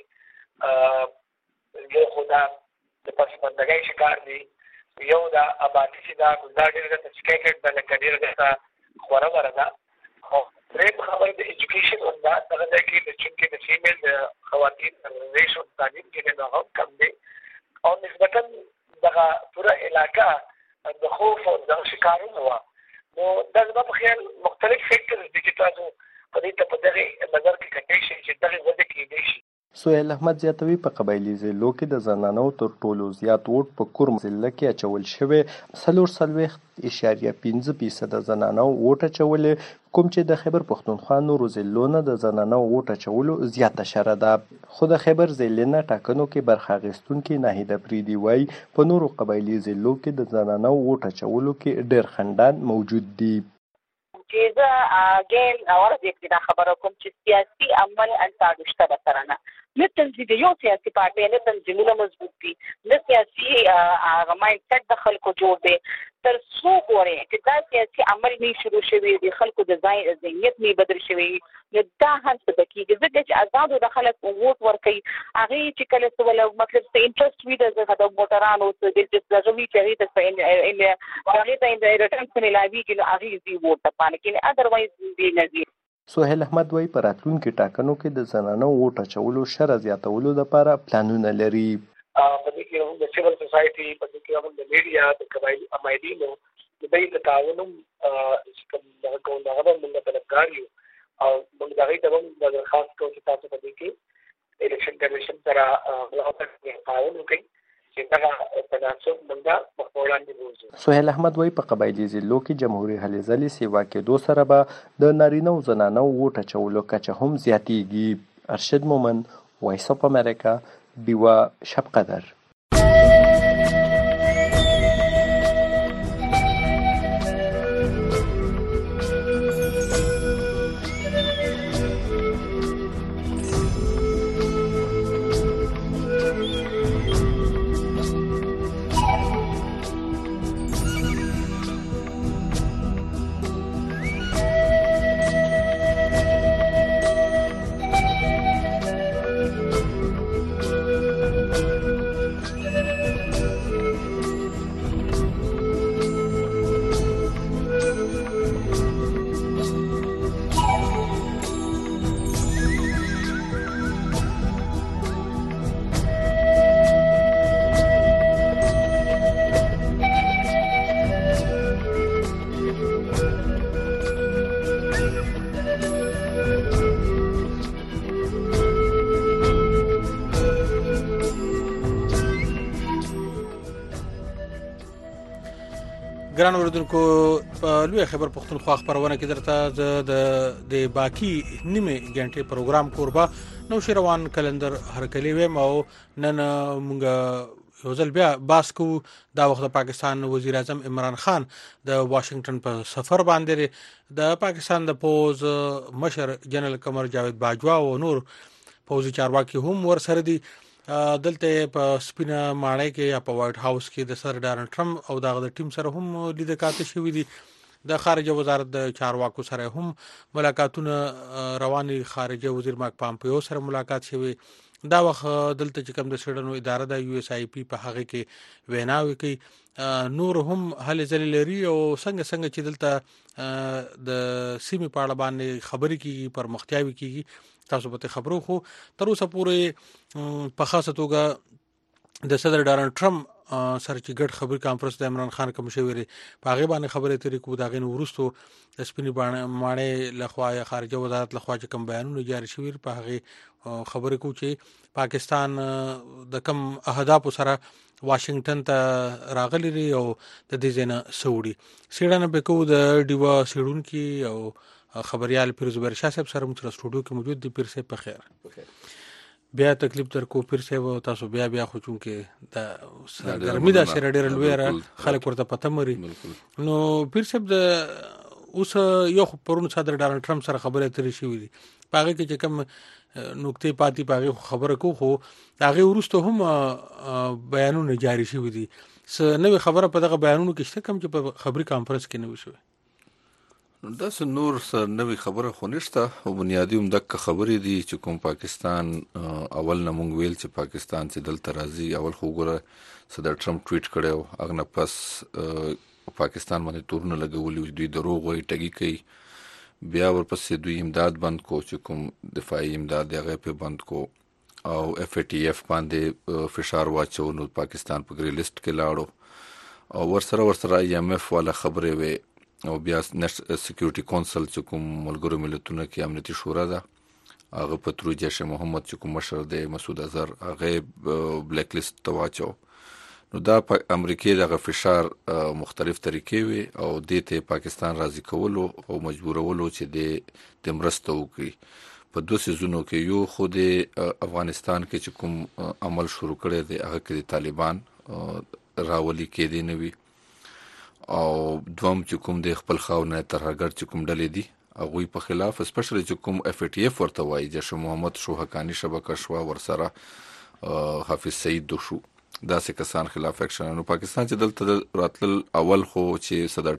یو خو دا د پسماندګۍ شکار دي، یو دا آبادي چې دا دا ډېره درته سکیټډ ده لکه ډېره درته خوره وره ده. او درېیم خبره د ایجوکیشن هم ده، دغه ځای کې د چونکې د فیمیل د خواتین ریشو تعلیم کې دی نو هم کم دی او نسبتا دغه پوره علاقه د خوف او دغه شکارونه وه. نو دا زما په خیال مختلف فیکټرز دي چې تاسو په دې ته په دغې نظر کې کتلی شئ چې دغې وضع کېدی شي. سهیل احمد زیاتوي په قبایلي ضلعو کې د زنانو تر ټولو زیات ووټ په کورم ضلع کې اچول شوی، څلور څلوېښت اعشاریه پنځه فیصده زنانو ووټ اچولې، کوم چې د خیبر پښتونخوا نورو ضلعو نه د زنانو ووټ اچولو زیاته شره ده. خو د خیبر ضلع نه ټاکنو کې برخه اخیستونکي ناهیده فریدي وایي په نورو قبایلي ضلعو کې د زنانو ووټ اچولو کې ډېر خنډان موجود دي. چې زه اګین اورځ یې دا خبره کوم چې سیاسي عمل انتاړو شته سره نه نه تنظیم یو سیاسي پارټي نه تنظیمونه مضبوط دي نه سیاسي هغه مایند سیټ د خلکو جوړ دی. تر څو ګورې چې دا سیاسي عمل نه شروع شوي د خلکو د ځای ذهنیت نه بدل شوی نو دا هر څه کېږي. ځکه چې آزادو د خلک ووټ ورکوي هغې چې کله څه ولا مطلب څه انټرسټ وي د د موټرانو څه دغه وي چې هغې ته هغې ته ریټرن څه میلاویږي نو هغې ځي ووټ ته پانه کېږي، ادروایز دې نه ځي. سهیل احمد وایي په راتلونکي ټاکنو کې د زنانو ووټ اچولو شره زیاتولو لپاره پلانونه لري. په دې کې هم د سیول سوسایټي، په دې کې هم د میډیا، د قبایلي امایدینو د دوی د تعاون هم کوم دغه کوم دغه به موږ طرفدار یو او موږ د هغې ته هم درخواست کوو چې تاسو په دې کې الیکشن کمیشن سره تعاون وکړئ چې دغه تناسب موږ مخ په وړاندې بوځو. سهیل احمد وایي په قبایلي ضلعو کې جمهوري هلې ځلې سیوا کېدو سره به د نارینه او زنانو ووټ اچولو کچه هم زیاتېږي. ارشد مومند، وایس اف امریکا، ډیوه شب قدر. ګران اوریدونکو په لوی خبر پښتونخوا خبرونه کې درته د د باقی نیمه غنټه پروګرام کوربه نو شروان کلندر هرکلی ویم او نن مونږ یو ځل بیا باسکو دا وخت د پاکستان وزیر اعظم عمران خان د واشنگټن په سفر باندې د پاکستان د پوز مشر جنرال قمر جاوید باجوا او نور پوزي چارواکي هم ور سره دي دلته په سپینه ماڼۍ کې یا په وایټ هاوس کې د سر ډانلډ ټرمپ او دغه ټیم سره هم لیدل کاته شوې دي. د خارجه وزارت د چارواکو سره هم ملاقاتونه رواني. خارجه وزیر مارک پامپیو سره ملاقات شوی. دا وخت دلته چې کوم د سړنو اداره د یو اس آی پی په هغه کې ویناوي کوي. نور هم هلي ځلې لري او څنګه څنګه چې دلته د سیمې په اړه باندې خبرې کیږي پر مختیاوي کیږي. تاسو به خبرو خو تر اوسه پورې په خاصه توګه د صدر ډانلډ ټرمپ سره چې ګډ خبري کانفرنس د عمران خان کوم شوی په هغه باندې خبرې ترې کو دا غین ورستو د سپینې باندې ماڼۍ لخوا خارجه وزارت لخوا چې کوم بیانونه جاری شوی په هغه خبرې کو چې پاکستان د کم اهداف سره واشنگټن ته راغلی دی او د دې ځنه سعودي سیډانه به کو د دیوا سیډون کې او خبريال پیر زبیر شاه صاحب سره موږ سټوډیو کې موجود دي. پیر صاحب په خیر بیا تکلیف در کو پیر صاحب تاسو بیا بیا خو چون کې دا ګرمي دا سره ډېر لوی را خلک ورته پته مري. نو پیر صاحب د اوس یو پرون صدر ډانلډ ټرمپ سره خبرې ترې شوې دي پاغه کې چې کوم نقطې پاتې پاغه خبره کو خو هغه ورسته هم بیانونه جاری شوې دي. س نوې خبره په دغه بیانونو کې شته کوم چې په خبري کانفرنس کې نوې شوې دا څه نور سره نوې خبره خو نشته او بنیادی هم دغه خبرې دي چې کوم پاکستان اول نه مونږ ویل چې پاکستان چې دلته راځي اول خو ګوره صدر ټرمپ ټویټ کړو اغه نه پس پاکستان باندې تورونه لګولي دوی دروغ وایي ټګي کوي بیا ورپسې دوی امداد بند کو چې کوم دفاعي امداد هغه په بند کو او اف ای ټی اف باندې فشار واچو نو پاکستان په ګری لیست کې لاړو او ورسره ورسره ای ایم ایف والا خبرې وي او بیا نېشنل سکیورټي کونسل چې کوم ملګرو ملتونو کې امنیتي شورا ده هغه په تر جیش محمد چې کوم مشر دی مسعود اظهر هغه بلیک لیست تواچو نو دا په امریکای دغه فشار مختلف طریقې وي او د ته پاکستان راضي کولو او مجبورولو چې د تمرستو کوي په دوه سيزونو کې یو خو د افغانستان کې چې کوم عمل شروع کړی دی هغه کې طالبان راولي کې دي نوي او دوم چې کوم د خپل خاونه ترهګر چې کوم ډلې دي هغه په خلاف سپیشلی چې کوم اف ای ټی اف ورته وایي جیش محمد شو حقانی شبکه شو ورسره حافظ سعید دو شو دا څه کسان خلاف اکشن نو پاکستان چې دلته راتل اول خو چې صدر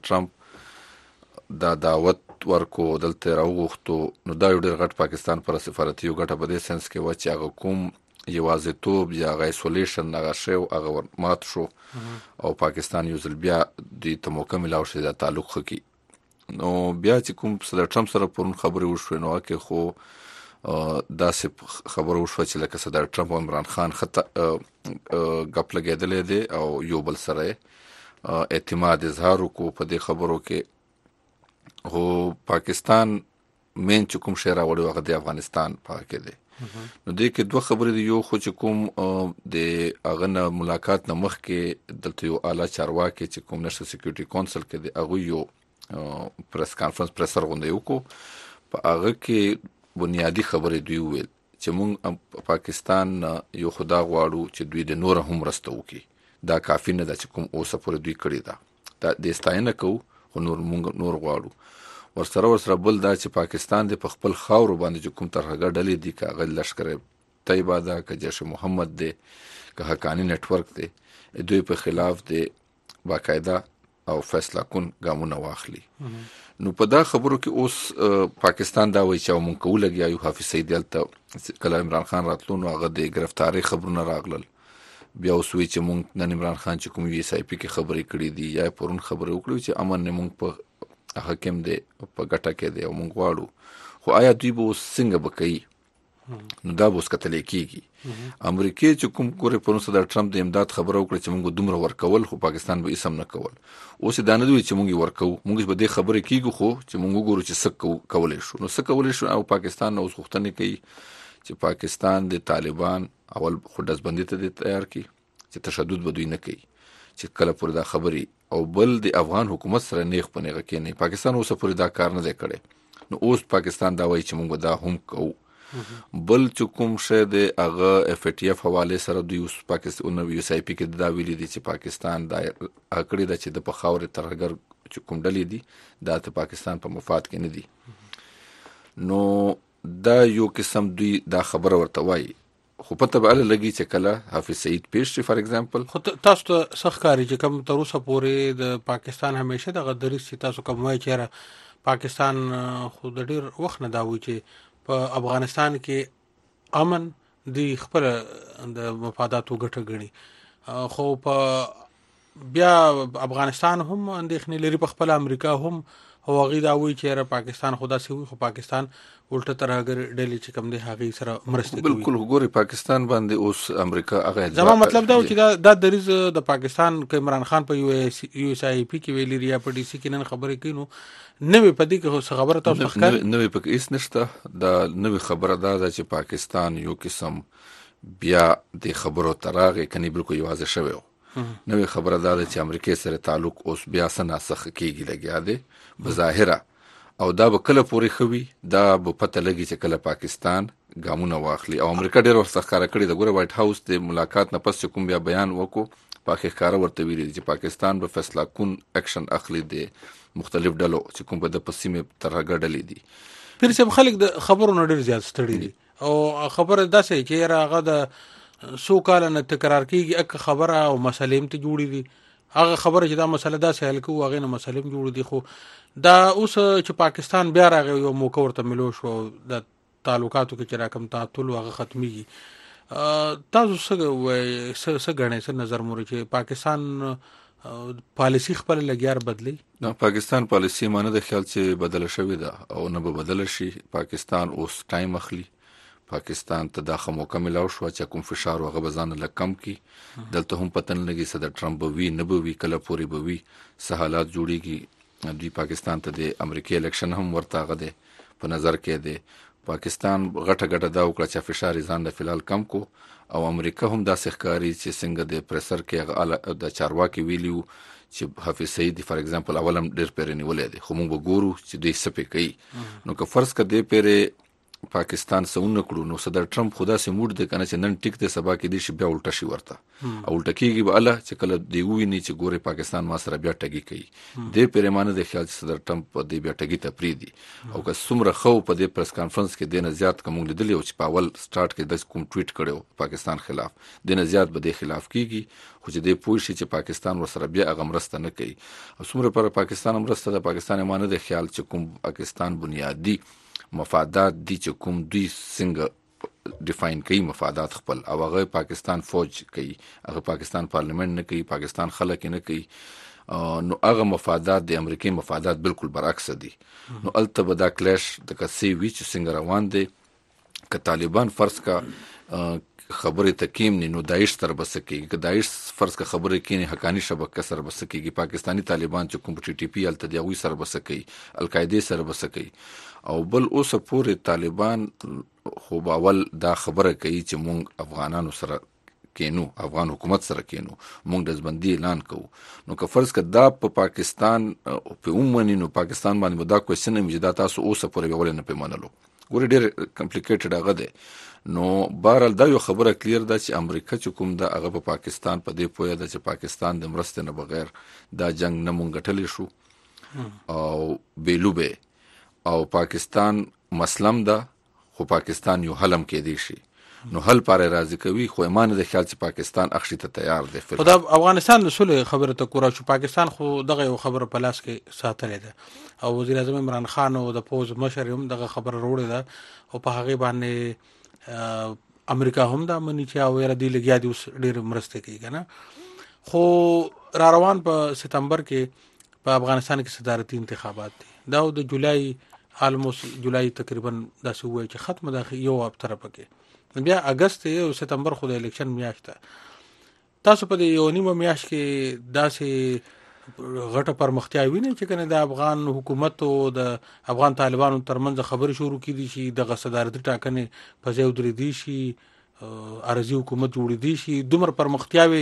ټرمپ دا دعوت ورکو دلته راوغختو نو دا یو ډېر غټ پاکستان پر سفارتي یو غټه بده سنس کې و چې هغه کوم یوازې توب یا غي ایسولیشن هغه شو هغه مات شو او پاکستان یو ځل بیا د تموکه ملاو شي د تعلق خکې نو بیا چې کوم صدر ټرمپ سره پرون خبرې وشوې نو کې خو دا سه خبرو وشو چې لکه صدر ټرمپ او عمران خان خطا غپ لګیدلې دي او یو بل سره اعتماد اظهار کو په دې خبرو کې هو پاکستان مین چې کوم شهر راوړي هغه د افغانستان په کې دي نو دې کې دوه خبرې دي یو خو چې کوم د اغنه ملاقات نه مخ کې دلته یو اعلی چارواکي چې کوم نېشنل سکیورټي کونسل کې دی هغه یو پریس کانفرنس پریسر غونډه یو کو په هغه کې بنیادی خبرې دوی ویل چې موږ پاکستان یو خدا غواړو چې دوی د نور هم رستو کی دا کافی نه ده چې کوم اوسه پر دوی کړی دا د استاینه کو خو نور موږ نور غواړو ورسره ورسره بل دا چې پاکستان د خپل خاور باندې کوم ترهګر ډلې دي کاغه لشکر طیبه دا ک جیش محمد دی که حقانی نت ورک دی دوی په خلاف دی باقاعده او فیصله کون ګامونه واخلي نو په دا خبرو کې اوس پاکستان دا وایي چې مونږ کولګیا یو حافظ سعید دلته کله عمران خان راتلو نو هغه د گرفتاری خبرونه راغلل بیا اوس وی چې مونږ نن عمران خان چې کوم وی اس آی پی کې خبرې کړې دي یا پرون خبرې وکړو چې امن نه مونږ په حکم دی په ګټه کې دی او مونږ غواړو خو آیا دوی به څنګه بکئی نو دا به کتل کېږي امریکای چې کوم کورې پرون صدر ټرمپ د امداد خبرو کړې چې مونږ دومره ورکول خو پاکستان به اسم نه کول اوس دا نه دوی چې مونږ ورکو مونږ به د خبرې کېږو خو چې مونږ وګورو چې څه کولای شو نو څه کولای شو او پاکستان نو غوښتنه کوي چې پاکستان د طالبان اول خودازبندي ته تیار کړي چې تشدد به دوی نه کوي چې کله پر دا خبري او بل د افغان حکومت سره نیغ په نیغه کې نه پاکستان اوس پورې دا کار نه دی کړی نو اوس پاکستان دا وایي چې موږ دا هم کوو بل چې کوم شی د هغه اف ټي اف حواله سره د یوس پاکستان او یو اس آی پی کې دا ویلي دي چې پاکستان دا اکړی د چې د پخاور ترګر چې کوم ډلې دي دا ته پاکستان په مفاد کې نه دي نو دا یو قسم دوی دا خبره ورته وایي خو پته به لګي چې کله حافظ سعید پیش شي فار ایگزامپل خو تاسو ته سخکاری چې کوم تر اوسه پورې د پاکستان همیشه د غدري چې تاسو کوم وایي چې پاکستان خو د ډیر وخت نه دا وایي چې په افغانستان کې امن دی خپل د مفاداتو ګټه غړي خو په بیا افغانستان هم اندېښنې لري په خپل امریکا هم هغه دا وایي چې پاکستان خدا سي وي خو پاکستان الټه ترهګر ډلې چې کوم دی هغه سره مرسته کوي بالکل وګوري پاکستان باندې اوس امریکا هغه زما مطلب دا و چې دا د دریز د پاکستان کې عمران خان په یو اس آی پی کې ویلي ریا په ډي سي کې نن خبرې کینو نوې پدې کې خبره تاسو ښکار نوې پکې هیڅ نشته دا نوې خبره دا ده چې پاکستان یو قسم بیا د خبرو تراغه کني بالکل یوازې شوی نوې خبره دا ده چې امریکا سره تعلق اوس بیا سناسخ کیږي لګیا دی بظاهره او دا به کله پورې خوي دا به پته لګي چې کله پاکستان ګامونه واخلي او امریکا ډېر وخت ښکارا کړی د ګوره وایټ هاوس د ملاقات نه پس کوم بیا بیان وکړو پاکه ښکارا ورته ویلي چې پاکستان به فیصله کون اکشن اخلي د مختلف ډلو چې کوم په د پسیمه ترهګر ډلې دي پیر سم خلک د خبرو نه ډېر زیات ستړي دي او خبره داسې چې راغه د سو کال نه تکرار کیږي اک خبره او مسلې ته جوړي دي هغه خبره چې دا مسله داسې حل کوو هغه نه مسلې جوړي دي خو دا اوس چې پاکستان بیا راغی یو موقع ورته ملو شو د تعلقاتو کې چې راکم تعطل هغه ختميږي تاسو څنګه وایي څه غنې څه نظر موري چې پاکستان پالیسی خپل لګیار بدلی نه پاکستان پالیسی مانه د خیال چې بدل شوی ده او نه به بدل شي پاکستان اوس ټایم اخلي پاکستان ته دا موقع ملو شو چې کوم فشار وغه بزان لکم کی دلته هم پتن لګي صدر ټرمپ وی نه به وی کله پوری به وی سہالات جوړیږي دوی پاکستان ته د امریکای الیکشن هم ورته غده په نظر کې دی پاکستان غټه غټه دا وکړه چې فشار ځان د فلال کم کو او امریکا هم دا سخکاری چې څنګه د پریسر کې د چارواکي ویلیو چې حافظ سعید فار ایگزامپل اولم ډیر پیرنی ولې دي خو موږ وګورو چې دوی سپې کوي نو که فرض کړه پیره پاکستان سونه کړو نو صدر ټرمپ خدا سي موډ د کنه چې نن ټیک ته سبا کې دي شي بیا الټه شي ورته او الټه کېږي به الله چې کله دی ویني چې ګوره پاکستان ما سره بیا ټګي کوي د پیرمانه د خیال صدر ټرمپ په دې بیا ټګي ته پری دي او که څومره خو په دې پریس کانفرنس کې د نه زیات کوم لیدلی او چې په اول سٹارټ کې د کوم ټویټ کړو پاکستان خلاف د نه زیات به د خلاف کیږي خو چې د پوه شي چې پاکستان ورسره بیا غمرسته نه کوي او څومره پر پاکستان امرسته د پاکستان مانه د خیال چې کوم پاکستان بنیادی مفادات دي چې کوم دوی څنګه ډیفاین کوي مفادات خپل او هغه پاکستان فوج کوي هغه پاکستان پارلیمنت نه کوي پاکستان خلک نه کوي نو هغه مفادات د امریکای مفادات بالکل برعکس دي نو البته دا کلیش د کسي وی چې څنګه روان دي ک طالبان فرض کا خبره تکیم نه نو داعش تر بسکی ک داعش فرض کا خبره کینی حقانی شبکه سر بسکی پاکستانی طالبان چې کوم ټي ټي پی ال تدیوی سر بسکی القاعده سر بسکی او بل اوس پورې طالبان خو باول دا خبره کوي چې مونږ افغانانو سره کینو افغان حکومت سره کینو مونږ د ځبندي اعلان کوو نو که فرض کړه دا په پا پاکستان په عمومي نو پاکستان باندې دا کوېشن هم چې دا تاسو اوس پورې ول نه پیمانلو ګور ډېر کمپلیکیټډ هغه دی نو بهرحال دا یو خبره کلیر ده چې امریکا چې کوم دا هغه په پاکستان په دې پوهه ده چې پاکستان د مرستې نه بغیر دا جنگ نه مونږ ټلې شو او بیلوبه او پاکستان مسلم ده خو پاکستان یو حلم کې دی شي نو حل پاره راضی کوي خو ایمان د خیال چې پاکستان اخشي ته تیار دی خو د افغانستان رسول خبره ته کورا شو پاکستان خو دغه یو خبره په لاس کې ساتلې ده او وزیر اعظم عمران خان او د پوز مشر هم دغه خبره وروړه ده او په هغه باندې امریکا هم دا منی چې او را دی لګیا دي اوس ډېر مرسته کوي کنه خو را روان په سپتمبر کې په افغانستان کې صدارتي انتخابات دي دا د جولای الموس جولای تقریبا دا څه وایي چې ختم ده یو اپ طرف کې بیا اگست او سپتمبر خو د الیکشن میاشت تاسو په یو نیمه میاشت کې داسې غټه پرمختیا ویني چې کنه د افغان حکومت او د افغان طالبانو ترمنځ خبرې شروع کړي شي د صدارتي ټاکنې په ځای درې دي شي ارزي حکومت جوړې دي شي دومره پرمختیاوي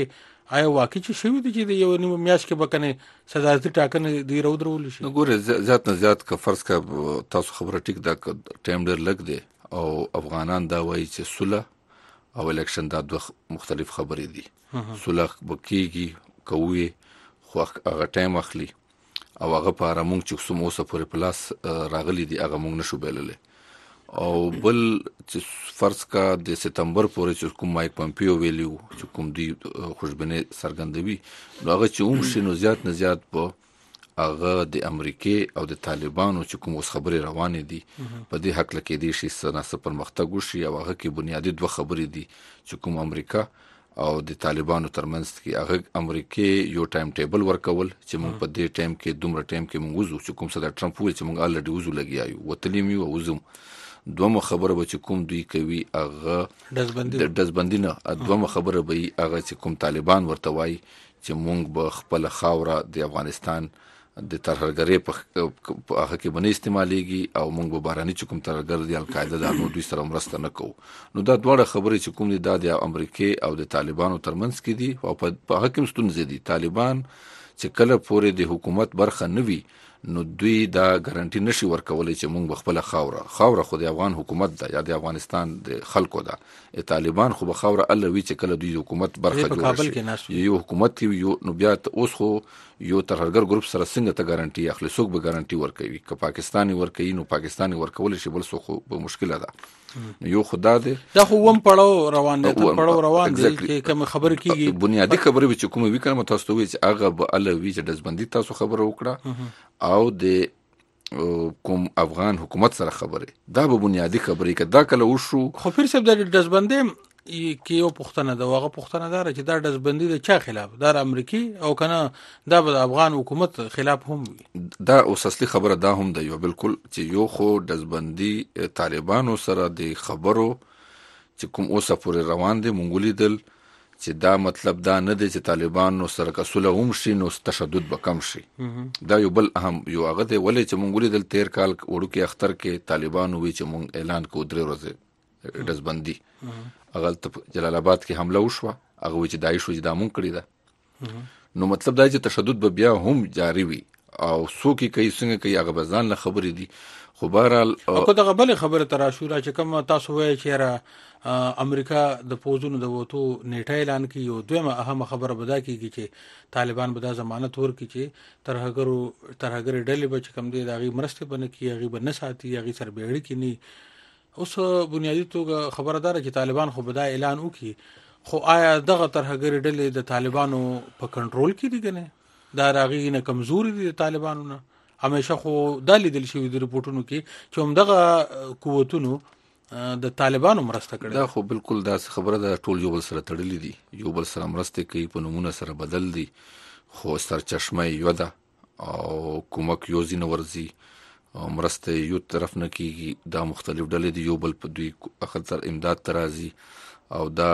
آیا واقعي چې شوی دی چې د یو نیم میاشت کې بکنه صدارتي ټاکنې دی راودرول شي؟ نو ګوره زیات نه زیات که فرض کا تاسو خبره ټیک دا ټایم ډېر لګ دی او افغانان دا وایي چې صلح او الیکشن دا دوه مختلف خبرې دي. صلح بکیږي کوي خو هغه ټایم اخلي او هغه په اړه مونږ چې څومره اوسه پورې پلاس راغلي دي هغه مونږ نشو بیللی. او بل چې فرض کا د سپتمبر پورې چې کوم مایک پمپیو ویلیو چې کوم دی خوشبینه سرګندوي نو هغه چې هم شنو زیات نه زیات په هغه د امریکای او د طالبانو چې کوم اوس خبرې روانې دي په دې حق لکه دي شي سره پرمختګ وشي او هغه کې بنیادی دوه خبرې دي چې کوم امریکا او د طالبانو ترمنځ کې هغه امریکای یو ټایم ټیبل ورکول چې موږ په دې ټایم کې دومره ټایم کې موږ وزو چې کوم څه د ټرمپ ویل چې موږ الریډي وزو لګیایو وتلیم یو وزو. دومره خبره به چې کوم دوی کوي هغه دزبندي د دزبندي نه دومره خبره به هغه چې کوم طالبان ورته وایي چې موږ به خپل خاوره د افغانستان د ترهګرۍ په هغه کې باندې استعمالېږي او موږ به باراني چې کوم ترهګر دی القاعده د نو دوی سره مرسته نه کوو. نو دا دواړه خبرې چې کوم دي دا د امریکای او د طالبانو ترمنځ کې دي او په حکم ستونزې دي. طالبان چې کله پورې د حکومت برخه نه وي نو دوی دا ګارانټي نشي ورکولای چې موږ خپل خاوره خاوره خو د افغان حکومت ده یا د افغانستان د خلکو ده. طالبان خو به خاوره الله وی چې کله دوی حکومت برخه جوړ شي یو حکومت یو نو بیا اوس خو یو ترهګر ګروپ سره څنګه ته ګارانټي اخلي څوک به ګارانټي ورکوي که پاکستاني ورکوي نو پاکستاني ورکول شي بل څه خو به مشکله ده. یو خدا دې دا خو وم پړاو روان دي ته پړاو روان دي چې کوم خبر کیږي بنیادی خبره چې کوم وی کړم تاسو ته وی چې هغه به الله وی چې دزبندي تاسو خبره وکړه او د کوم افغان حکومت سره خبره دا به بنیادی خبره کې دا کله وشو. خو پیر صاحب د دزبندي کې یو پښتنه دا هغه پښتنه دار چې دا دزبندي د چا خلاف دا امریکای او کنه دا د افغان حکومت خلاف هم دا اوس اصلي خبره دا هم ده یو بالکل چې یو خو دزبندي طالبانو سره د خبرو چې کوم اوسه پورې روان دي مونږ لیدل چې دا مطلب دا نه دی چې طالبانو سره کسوله هم شي نو تشدد به کم شي. دا یو بل اهم یو هغه دی ولې چې مونږ لیدل تیر کال وړو کې اختر کې طالبانو وی چې مونږ اعلان کوو درې ورځې دزبندي هغه جلال آباد کې حمله وشوه هغه چې دای شو چې دا مونږ کړی ده نو مطلب دا چې تشدد به بیا هم جاری وي او څوک کوي څنګه کوي هغه به ځان له خبرې دي. خو بهرحال او دغه بل خبره تر شورا چې کوم تاسو وایي چې را امریکا د پوزونو د وته نیټه اعلان کړي او دویمه اهم خبره بدا کیږي چې طالبان به د ضمانت ورکړي چې ترهګرو ترهګر ډلې به کم دي دغه مرسته بنه کی هغه به نه ساتي هغه سر بیړی کی نه. اوس بنیادی توګه خبردار چې طالبان خو بدا اعلان وکړي خو آیا دغه ترهګر ډلې د طالبانو په کنټرول کې دي کنه دا راغی نه کمزوري دي طالبانو نه همیشه خو د لیدل شوی د رپورټونو کې چې هم دغه قوتونو د طالبانو مرسته کړي. دا خو بالکل دا خبره ده ټول یو بل سره تړلې دي یو بل سره مرسته کوي په نمونه سره بدل دي خو سرچشمه یو ده او کومک یو ځین ورزي مرسته یو طرف نه کیږي دا مختلف ډلې دي یو بل په دوی اخر امداد ترازي او دا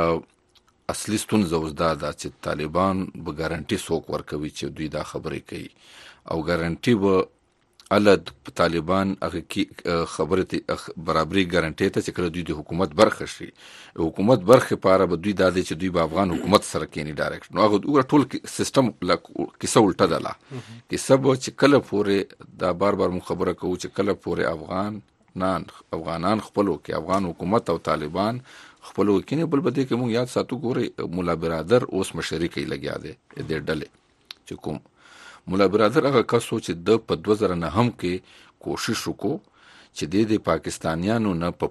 اصلي ستونزه اوس دا ده چې طالبان به ګارانټي څوک ورکوي چې دوی دا خبرې کوي او ګارانټي به الد طالبان هغه کی خبره برابرۍ ګارانټي ته چې کله دوی د حکومت برخه شي حکومت برخه پاره به دوی دا دي چې دوی به افغان حکومت سره کېنی ډایرکټ نو هغه ټول سیستم کیسه الټه ده لا کیسه به چې کله پورې دا بار بار مو خبره کوو چې کله پورې افغان نان افغانان خپلو کې افغان حکومت او طالبان خپلو کې نه بل بده کې مونږ یاد ساتو ګوري مولا برادر اوس مشري کوي لګیا دی د ډلې چې کوم مولا برادر هغه کسو چې د په دوه زره نه هم کې کوشش وکړو چې د پاکستانیانو نه په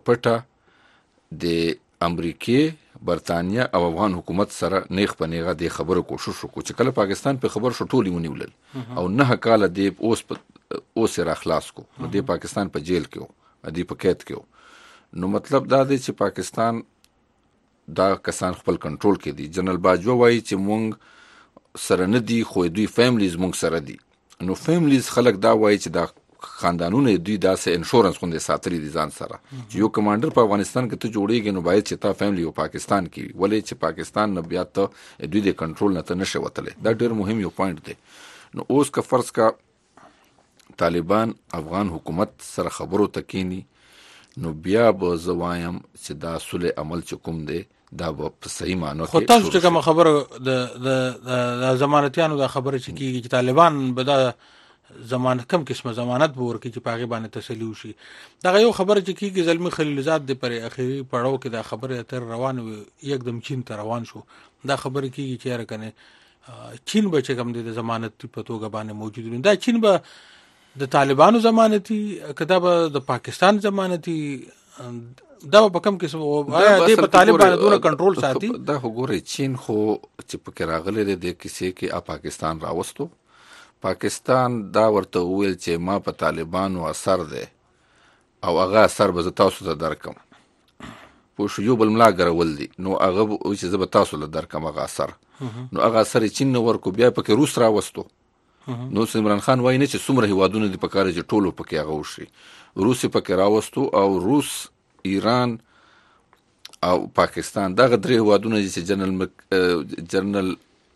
پټه د امریکای برتانیا او افغان حکومت سره نیغ په نیغه د خبرو کوشش وکړو چې کله پاکستان په خبر شو ټولې ونیولل او نه کاله د اوس اوس را خلاص کو نو د پاکستان په جیل کې او د په قید کې نو مطلب دا دی چې پاکستان دا کسان خپل کنټرول کې دي. جنرال باجوه وایي چې مونږ سره نه دي خو دوی فیملیز مونږ سره دي نو فیملیز خلک دا وایي چې دا خاندانونه دوی داسې انشورنس غونډه ساتري دي ځان سره چې یو کمانډر په افغانستان کې ته جوړیږي نو باید چې تا فیملی او پاکستان کې ولې چې پاکستان نه بیا ته دوی د کنټرول نه ته نشي وتلی دا ډېر مهم یو پوینټ دی. نو اوس که فرض کا طالبان افغان حکومت سره خبرو تکینی نو بیا به زوایم چې دا صلح عمل چې کوم دی دا په صحیح معنی خو تاسو چې کوم خبره د د ضمانتيانو د خبره چې کیږي چې طالبان به دا ضمانت کم قسمه ضمانت به ورکړي چې پاغي باندې تسلی وشي دا یو خبره چې کیږي زلمی خلیلزاد د پر اخیری پړاو کې دا خبره تر روان و یکدم چین ته روان شو دا خبره کیږي چې راکنه چین به چې کوم د ضمانت په توګه باندې موجود دی دا چین به د طالبانو ضمانتي کدا به د پاکستان ضمانتي دا په کوم کې آیا د په طالبانو دونه کنټرول ساتي دا وګورئ چین خو چې په کې راغلي د کیسې کې ا پاکستان راوستو پاکستان دا ورته ویل چې ما په طالبانو اثر ده او هغه اثر به تاسو ته درکم په شو یو بل ملا غرول دي نو هغه چې زه به تاسو له درکم هغه اثر نو هغه اثر چین نو ورکو بیا په کې روس راوستو نو عمران خان وایي نه چې څومره هیوادونه دي په کار چې ټولو په کې هغه وشي روس په کې راوستو او روس ایران او پاکستان دا غدري هوادونه چې جنرال جنرال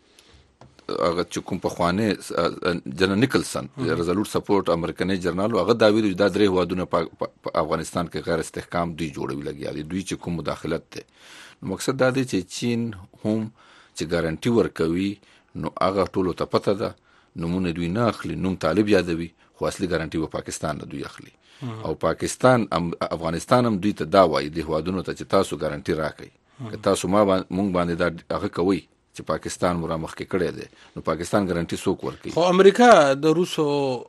هغه چې کوم په خوانه جنرال نیکلسن ریزولوټ سپورټ امریکایي جرنال هغه دا ویلي دا درې هوادونه په افغانستان کې غیر استحکام دی جوړوي لګیا دي دوی چې کوم مداخلت ده نو مقصد دا دی چې چین هم چې ګارانټي ورکوي نو هغه ټولو ته پته ده نمونه دوی نه اخلي نوم طالب یادوي خو اصلي ګارانټي په پاکستان نه دوی اخلي او پاکستان افغانستان هم دوی ته دا وایي د هوادونو ته چې تاسو ګارانټي راکړئ که تاسو ما مونږ باندې دا هغه کوي چې پاکستان مو را مخکې کړی دی نو پاکستان ګارانټي څوک ورکوي خو امریکا د روسو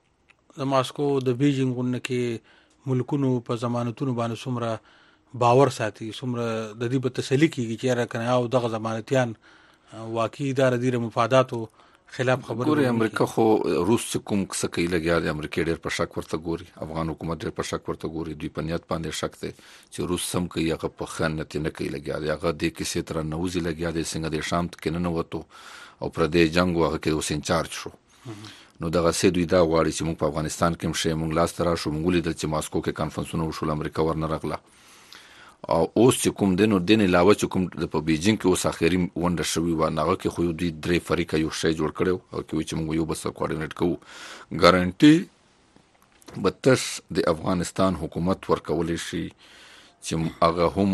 د ماسکو د بیجینګ غونډه کې ملکونو په ضمانتونو باندې څومره باور ساتي څومره د دې په تسلی کېږي چې راکنه او دغه ضمانتيان واقعي اداره دي مفاداتو خلاف خبره ګوري امریکا خو روس کوم څه کوي لګیا دی امریکا ډېر په شک ورته ګوري افغان حکومت ډېر په شک ورته ګوري دوی په نیت باندې شک دی چې روس سم کوي هغه په خیانت نه کوي لګیا دی هغه د کیسې تر نوځي لګیا دی څنګه د شام کې نه وته او پر دې جنگ هغه کې اوس انچارج شو نو دغه سې دوی دا غواړي چې موږ په افغانستان کې مشه موږ لاس تر شو موږ لیدل چې ماسکو کې کانفرنسونه وشول امریکا ورنه راغله او اوس چې کوم دینو دین علاوه چې کوم د په بیجینګ کې اوس اخیری ونده شوی و ناغه کې خو دوی درې فریقه یو شی جوړ کړو او کې چې موږ یو بس کوارډینیټ کوو ګارانټي بتش د افغانستان حکومت ورکول شي چې هغه هم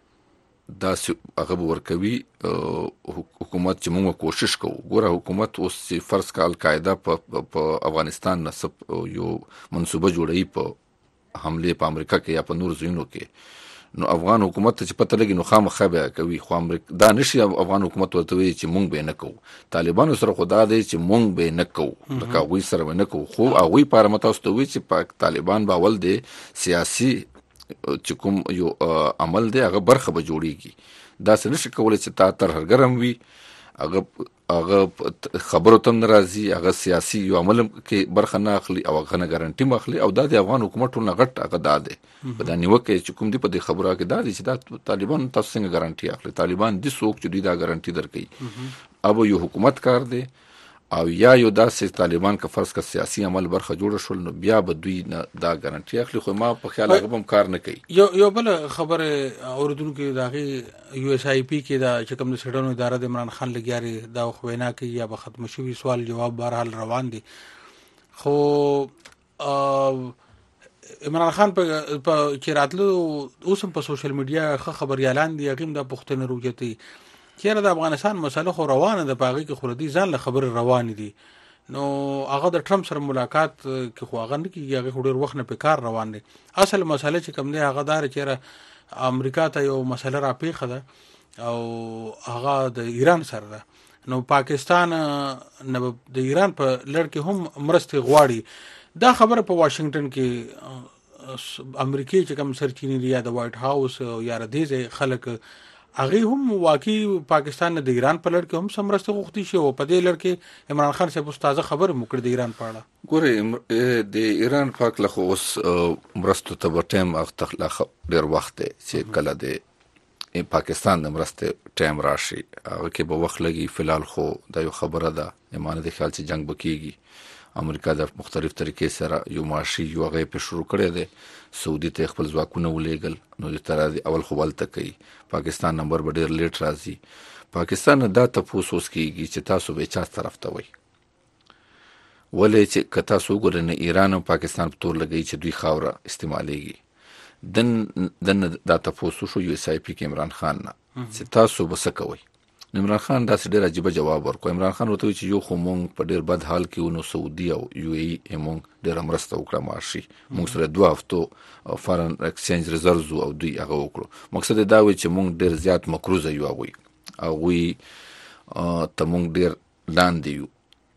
دا هغه ورکوي حکومت چې موږ کوشش کوو ګوره حکومت اوس فرض کا القاعده په افغانستان نسب یو منسوبه جوړي په حمله په امریکا کې یا په نور ځینو کې نو افغان حکومت ته چې پته لګي نو خامخا به کوي خو امریکا دا نشي افغان حکومت ورته وي چې مونږ به نه کوو طالبانو سره خدا دی چې مونږ به نه کوو لکه غوي سره به نه کوو خو هغه په متاسو ته وي چې پاک طالبان باول دی سیاسي چې کوم یو عمل دی هغه برخه به جوړیږي دا څه نشي کولای چې تا تر هرګرم وي هغه هغه خبرو تم ناراضي هغه سیاسي یو عمل کې برخه نه اخلي او هغه نه ګارانټي مخلي او دا د افغان حکومت ټول غټ هغه داده په دا نیوکه چې کوم دی په دې خبره کې دا دي چې دا طالبان تاسو څنګه ګارانټي اخلي طالبان دي څوک چې دوی دا ګارانټي درکړي اب یو حکومت کار دی او یا یو داسې طالبان که فرض کا سیاسي عمل برخه جوړ شول نو بیا به دوی نه دا ګارانټي اخلي خو ما په خیال هغه هم کار نه کوي یو یو بل خبره اوردونکو داغي یو اس آی پی کې دا چې کوم د سړونو اداره د عمران خان لګیاري دا خو وینا کوي یا به ختم شوی سوال جواب بهر حال روان دي خو عمران خان په چې راتلو اوس په سوشل میډیا خبر اعلان دی هغه د پښتون روجتي چیرې د افغانستان مسله خو روانه ده باغی کې خو دې ځان له خبر روان دي نو هغه د ټرمپ سره ملاقات کې خو هغه نه کیږي هغه ډېر وخت نه په کار روان دي اصل مسله چې کوم دی هغه دار چیرې امریکا ته یو مسله را پیښه ده او هغه د ایران سره ده نو پاکستان نه د ایران په لړ کې هم مرسته غواړي دا خبره په واشنگټن کې امریکای چې کوم سرچینې دی یا د وایټ هاوس یا د دې خلک هغه هم واقعي پاکستان نه د ایران په لړ کې هم سمرسته غوښتي شي او په دې لړ کې عمران خان صاحب استاد خبر موکړ د ایران په اړه ګوره د ایران پاک له اوس مرستو ته ټیم اخته ډیر وخت چې کله د پاکستان د مرسته ټیم راشي هغه کې به وخت لګي فلال خو دا یو خبره ده ایمان د خیال چې جنگ بکیږي امریکا د مختلف طریقې سره یو ماشي یو غي په شروع کړی دی سعودي ته خپل ځواکونه ولېګل نو د تر اول خو ولته کوي پاکستان نمبر به ډیر لیټ راځي پاکستان دا تاسو اوس کیږي چې تاسو به چا طرف ته وای ولې چې کتا سو ګورنه ایران او پاکستان په تور لګي چې دوی خاوره استعمالېږي دن دن دا تاسو شو یو اس آی پی کې عمران خان نه چې تاسو به څه کوئ. عمران خان دا ډېر عجیب جواب ورکړ. عمران خان ورته چې یو خو مونږ په ډېر بد حال کې ونو سعودي او یو ای ای مونږ ډېر مرسته وکړه ماشي مونږ سره دوه هفتو فارن ایکسچینج ریزرز او دوی هغه وکړو. مقصد دا وي چې مونږ ډېر زیات مکروزه یو هغوی هغوی ته مونږ ډېر لاندې یو.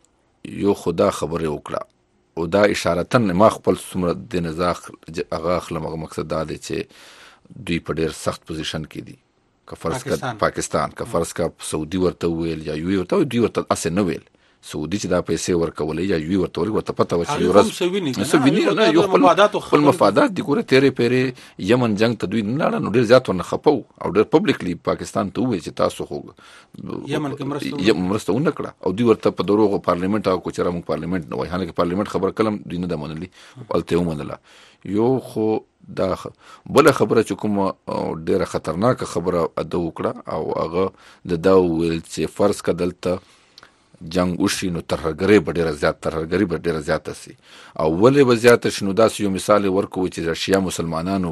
یو خدا خبره وکړه او دا اشارتن ما خپل څومره د نزاخ هغه اخلم. هغه مقصد دا دی چې دوی په ډېر سخت پوزیشن کې دي. که فرض کا پاکستان که فرض کا سعودي ورته ویل یا یو ورته دوی ورته اسه نه ویل سعودي چې دا پیسې ورکولې یا یو ورته ورته پته و چې یو ورځ نو ویني نه یو خپل مفادات دي ګوره تیرې پیرې یمن جنگ ته دوی نه لاړ نو ډېر زیات ورنه خپو او ډېر پبلکلی پاکستان ته ویل چې تاسو خو یمن کې مرسته ونه کړه او دوی ورته په دروغ پارلیمنت او کوچره مون پارلیمنت نه وای هغه پارلیمنت خبر کلم دوی نه د منلي الته ومنله. یو خو دا بل خبره چې کوم ډیره خطرناک خبره اده وکړه او هغه د دا ویل چې فرض کدلته جنگ وشي نو ترهګری به ډیره زیات ترهګری به ډیره زیات شي او ولې به زیات شنو داس یو مثال ورکو چې د شیا مسلمانانو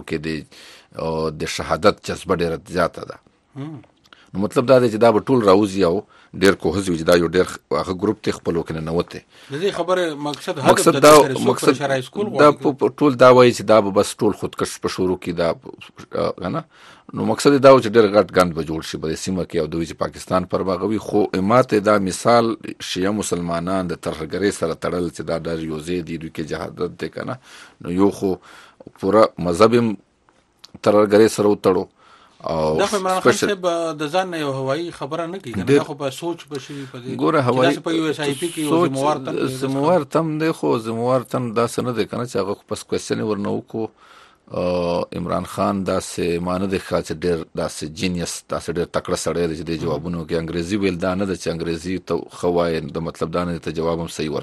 کې د د شهادت جذبه ډیره زیاته ده. نو مطلب دا دی چې دا به ټول راوځي او ډیر کوهز وي دا یو ډیر هغه ګروپ ته خپل وکنه نه وته. د دې خبره مقصد مقصد دا مقصد دا ټول دا وایي چې دا به بس ټول خودکش په شروع کې دا نه نو مقصد دا و چې ډیر غټ ګند به جوړ شي په سیمه کې او دوی چې پاکستان پر باغوي خو اماته دا مثال شیعه مسلمانان د ترهګری سره تړل چې دا ډیر یوزي دي دوی کې جهادت ده کنه نو یو خو پورا مذهب ترهګری سره وتړو او دا عمران خان صاحب د ځان یو هوایي خبره نه کوي دا خو په سوچ بشي په دې ګوره هوایي په یو اس ای پی کې یو زموار تم زموار تم دی خو زموار تم دا سند دی کنه چې هغه پس کوېسچن ورنو کو عمران خان دا سه مانه د خاص ډیر دا سه جینیس دا سه ډیر تکړه سړی دی چې د جوابونو کې انګریزي ویل دا نه د چې انګریزي ته خوای د مطلب دا نه ته جواب هم صحیح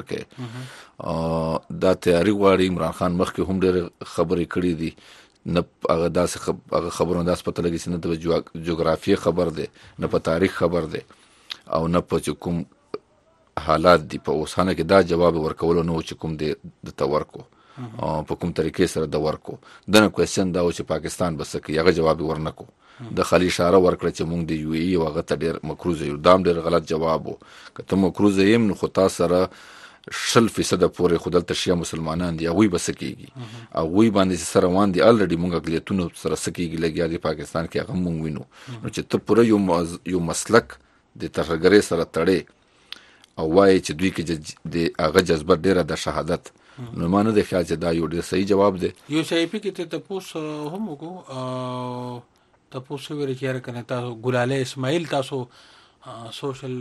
ورکړي. دا تیاری غواړي عمران خان مخکې هم ډیر خبرې کړې دي نه هغه داسې هغه خبرونه داس پته لګي چې نه د جغرافیه خبر دی نه په تاریخ خبر دی او نه په کوم حالات دی په اوسانه کې دا جواب ورکول نو چې کوم دی د تورکو په کوم طریقې سره د ورکو دنه کوېسچن دا و چې پاکستان بس کې هغه جواب ورنکو د خلی اشاره ورکړه چې مونږ د یو ای او هغه ته ډیر مکروزه یو دام ډیر غلط جواب وو کته مکروزه یم نو خو تاسو سره شل فیصد پورې خودل تشیا مسلمانان دی هغه بس کېږي هغه باندې سره روان دي الریډي مونږ اقلیتونو سره سکیږي لګیا دی پاکستان کې هغه مونږ وینو نو چې ته پوره یو یو مسلک د ترهګری سره تړي او وایي چې دوی کې د هغه جذبه ډیره د شهادت نو مانه د خیال چې دا یو ډیر صحیح جواب دی. یو شای پی کې ته تاسو هم وګو تاسو ورې چیرې کنه تاسو ګلاله اسماعیل تاسو سوشل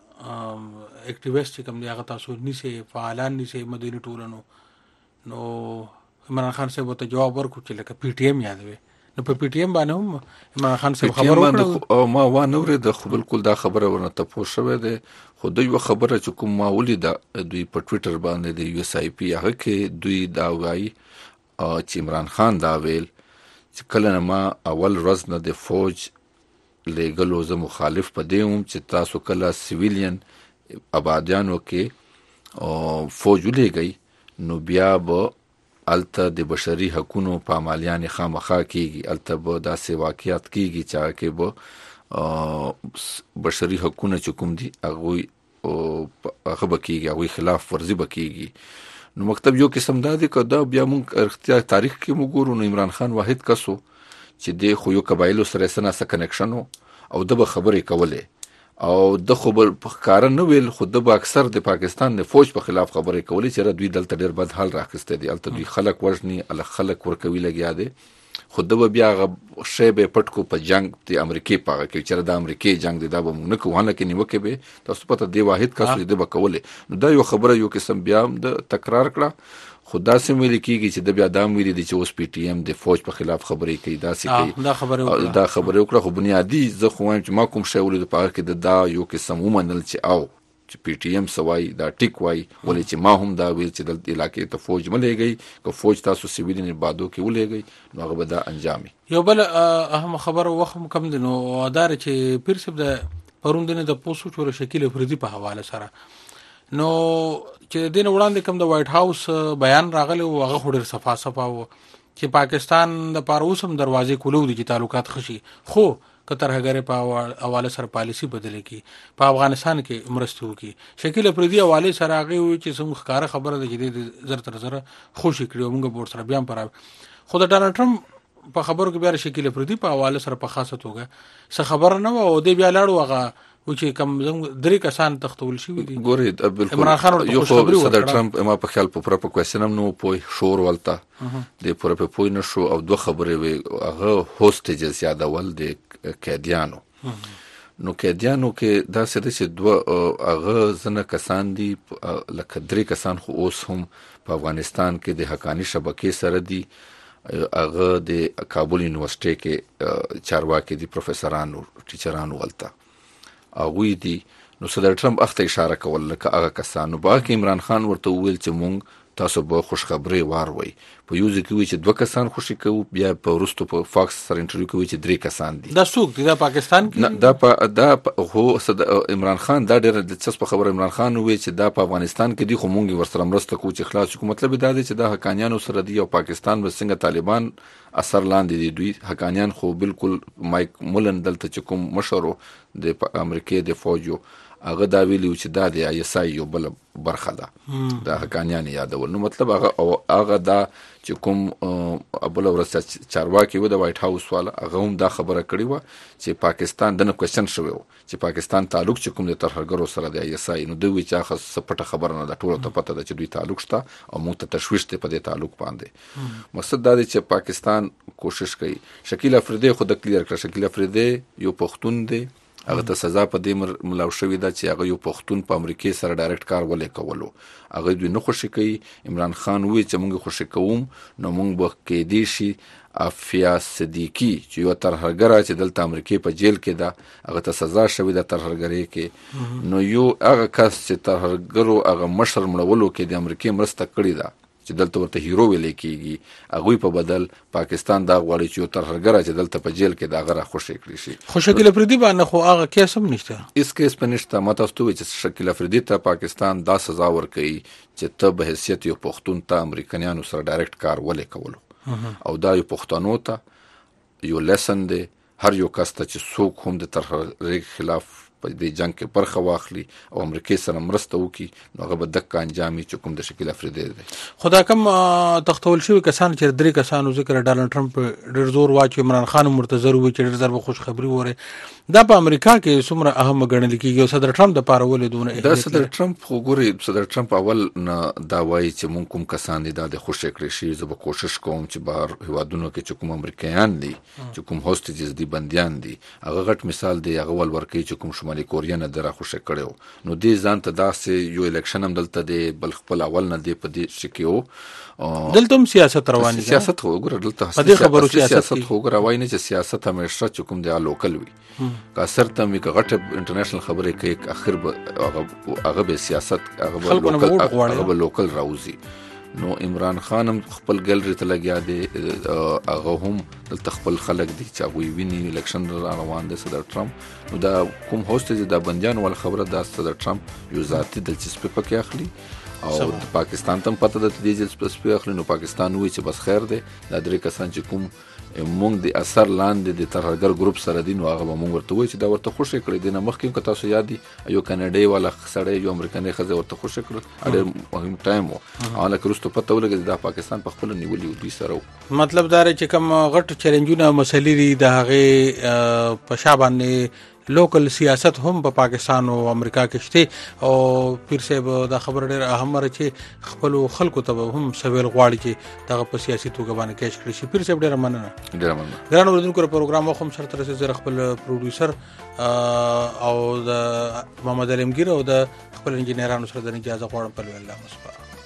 اکټیویسټ کوم دی هغه تاسو نشي فعالان نشي مدینه ټولنو نو عمران خان صاحب ته جواب ورکړ چې لکه پی ټی ایم یادوي نو په پی ټی ایم باندې هم عمران خان صاحب خبر ورکړ او ما و نه ورې د خو بالکل دا خبره ورنه تاسو شوه ده خو دوی یو خبره چې کوم ما ولید دوی په ټوئیټر باندې د یو اس ای پی هغه کې دوی دا وایي چې عمران خان دا ویل چې کله ما اول ورځ نه د فوج لیګلو زه مخالف پدې هم چې تاسو کله سیویلین آبادیانو کې او فوج ولېږئ نو بیا به الته د بشري حقوقو پامالیان خامخا کیږي الته به داسې واقعیت کیږي چې کې به بشري حقوقو چې کوم دي هغه هغه به کیږي هغه خلاف ورزي به کیږي. نو مکتب یو قسم دا دی که دا بیا مونږ اختیار تاریخ کې موږ ګورو نو عمران خان واحد کسو چې د خو یو قبایلو سره سره سره کنیکشن او د به خبرې کولې او د خو په کار نه ویل خو د اکثر د پاکستان د فوج په خلاف خبرې کولې چې را دوی دلته ډیر بد حال راخسته دي الته دوی خلک وژني ال خلک ورکوي لګیا دي خو د بیا غ شی به پټکو په جنگ د امریکای په کې چې د امریکای جنگ دی دا به نه کوه نه کې نیوکه به تاسو پته دی واحد کس دی به کولې نو دا یو خبره یو قسم بیا د تکرار کړه خدا سي ملي کیږي چې د بیا دام ویلي دي چې اوس پی ټی ایم د فوج په خلاف خبرې کوي دا سي کوي دا خبره وکړه دا خبره وکړه خو بنیادی زه خو وایم چې ما کوم شی ولید په کې د دا یو قسم ومنل چې او چې پی ټی ایم سوای دا ټیک وای ولې چې ما هم دا ویل چې د علاقې ته فوج ملېږي که فوج تاسو سیویلین بادو کې ولېږي نو هغه به دا انجامي. یو بل اهم خبر وخت کم دي نو ادار چې پیر سب د پروندنه د پوسټ چور شکیل فریدي په حواله سره نو چې دین وړاندې کوم د وایټ هاوس بیان راغلی او هغه خوري صفه صفه و چې پاکستان د پاروسم دروازې کولو دي چې تعلقات خشي خو کتر هغه په حواله سره پالیسی بدلې کی په افغانستان کې مرستو کی شکیل افریدي حواله سره هغه وی چې څنګه ښکارا خبره ده چې د زر تر زر خوشی کړو موږ بور سره بیا پر خو د ډانلډ ټرمپ په خبرو کې بیا شکیل افریدي په حواله سره په خاصه توګه څه خبر نه و او د بیا لاړو هغه و چې کم درې کسان تختول شي دي ګوري بالکل یو خو صدر ټرمپ ما په خیال په پرپا کوېشن هم نو پوي شور ولتا د پرپا پوي نه شو او دوه خبرې وي هغه هوستیجز یادول د کېدیانو نو کېدیانو کې دا څه چې دوه هغه زنه کسان دي لکه درې کسان خو اوس هم په افغانستان کې د حقانی شبکې سره دي هغه د کابل یونیورسيټي کې چارواکي دي پروفیسورانو ټیچرانو ولتا اغوی دي نو صدر ټرمپ اخته اشاره کول لکه هغه کسانو باکه عمران خان ورته ویل چې مونږ تاسو به خوش خبري واروي په یو ځکه وی چې دوه کسان خوشي کوي بیا په ورستو په فاکس سره انټرویو کوي چې درې کسان دي دا څوک دي دا پاکستان کې دا په دا هو صد عمران خان دا ډېر دلچسپ خبره عمران خان وی چې دا په افغانستان کې دي خو مونږ ورسره مرسته کوو چې خلاص کو مطلب دا دی چې دا حقانیانو سره دی او پاکستان به څنګه طالبان اثر لاندې دي دوی حقانیان خو بالکل مایک مولن دلته چې کوم مشرو د امریکای د فوجو هغه دا ویلو چې دا د آی اس آی یو بل برخه ده دا حقانیان یادول نو مطلب هغه هغه دا چې کوم ابل ورسته چارواکي و د وایټ هاوس والا هغه هم دا خبره کړې و چې پاکستان دنه کوېشن شوی و چې پاکستان تعلق چې کوم د ترهګرو سره د آی اس آی نو دوی چې هغه سپټه خبره نه ده ټول ته پته ده چې دوی تعلق شته او موږ ته تشویش ته په دې تعلق باندې مقصد دا دی چې پاکستان کوشش کوي شکیل افریدي خو د کلیر کړ شکیل افریدي یو پښتون دی هغه ته سزا په دې ملاو شوې ده چې هغه یو پښتون په امریکای سره ډایرکټ کار ولې کولو هغه دوی نه خوشی کوي عمران خان وی چې موږ خوشی کوم نو موږ به کې دي شي افیا صدیقی چې یو ترهګر چې دلته امریکای په جیل کې ده هغه ته سزا شوې ده ترهګری کې نو یو هغه کس چې ترهګرو هغه مشر مړولو کې د امریکای مرسته کړې ده چې دلته ورته هیرو ویل کېږي هغه په بدل پاکستان دا غواړي چې یو ترهګر چې دلته په جیل کې دا غره خوشی کړی شي خو شکیل افریدي باندې خو هغه کیس هم نشته اس کیس په نشته ماته ستوي چې شکیل افریدي ته پاکستان دا سزا ورکړي چې ته به حیثیت یو پښتون ته امریکایانو سره ډایرکټ کار ولې کولو او دا یو پښتنو ته یو لیسن دی هر یو کس ته چې څوک هم د ترهګر خلاف په دې جنگ کې برخه واخلي او امریکای سره مرسته وکړي نو هغه به دک انجامي چې کوم د شکیل افریدي دی خدا کوم تختول شوی کسان چې درې کسانو ذکر ډانلډ ټرمپ ډېر زور واچي عمران خان مرتضی وی چې ډېر زر خوش خبري وره دا په امریکا کې څومره اهم ګڼل کېږي او صدر ټرمپ د پاره ولې دونه دا صدر ټرمپ خو ګوري صدر ټرمپ اول نه دا وایي چې مونږ کوم کسان دي د خوشی کړی شي زه به کوشش کوم چې بهر هوادونو کې چې کوم امریکایان دي چې کوم هوستیجز دي بنديان دي هغه غټ مثال دی هغه ول ورکی چې کوم شمالي کوریا نه دره خوشی کړو نو دې ځان ته داسې یو الیکشن هم دلته دی بل خپل اول نه دی په دې شکیو دلته سیاست روان دي سیاست خو ګور دلته په دې خبرو سیاست خو ګور وای نه چې سیاست همیشه چې کوم دی لوکل وي کا سرته می کا غټ انټرنیشنل خبره کوي اخر به هغه به سیاست هغه لوکل هغه لوکل راوزي نو عمران خان هم خپل ګلری ته لګیا دی هغه هم دلته خپل خلک دي چې هغه ویني الیکشن روان دي صدر ټرمپ نو دا کوم هوستیج د بنديان ول خبره د صدر ټرمپ یو ذاتی دلچسپي پکې اخلي او پاکستان ته پته ده چې د دلچسپي اخلي نو پاکستان وایي چې بس خیر دی دا درې کسان چې کوم مونږ د اثر لاندې د ترهګر ګروپ سره دي نو هغه مونږ ورته وایي چې دا ورته خوشی کړی دی نه مخکې که تاسو یاد دي یو کاناډای والا سړی یو امریکایي ښځه ورته خوشی کړل ډېر مهم ټایم و حالکه وروسته پته ولګېده دا پاکستان په خپله نیولي دوی سره مطلب دا چې کوم غټ چیلنجونه مسلې دي د هغې په شا باندې لوکل سیاست هم په پاکستان او امریکا کې شته او پیر صاحب دا خبر ډېر اهم را چې خپل خلکو ته هم سویل غواړي چې دغه په سیاسي توګه باندې کېش کړی شي پیر صاحب ډېر مننه ډېر مننه ګران اوریدونکو پروګرام خو هم سره تر څه خپل پروډوسر او د محمد علمگیر او د خپل انجینرانو سره د اجازه غواړم په الله مسپاره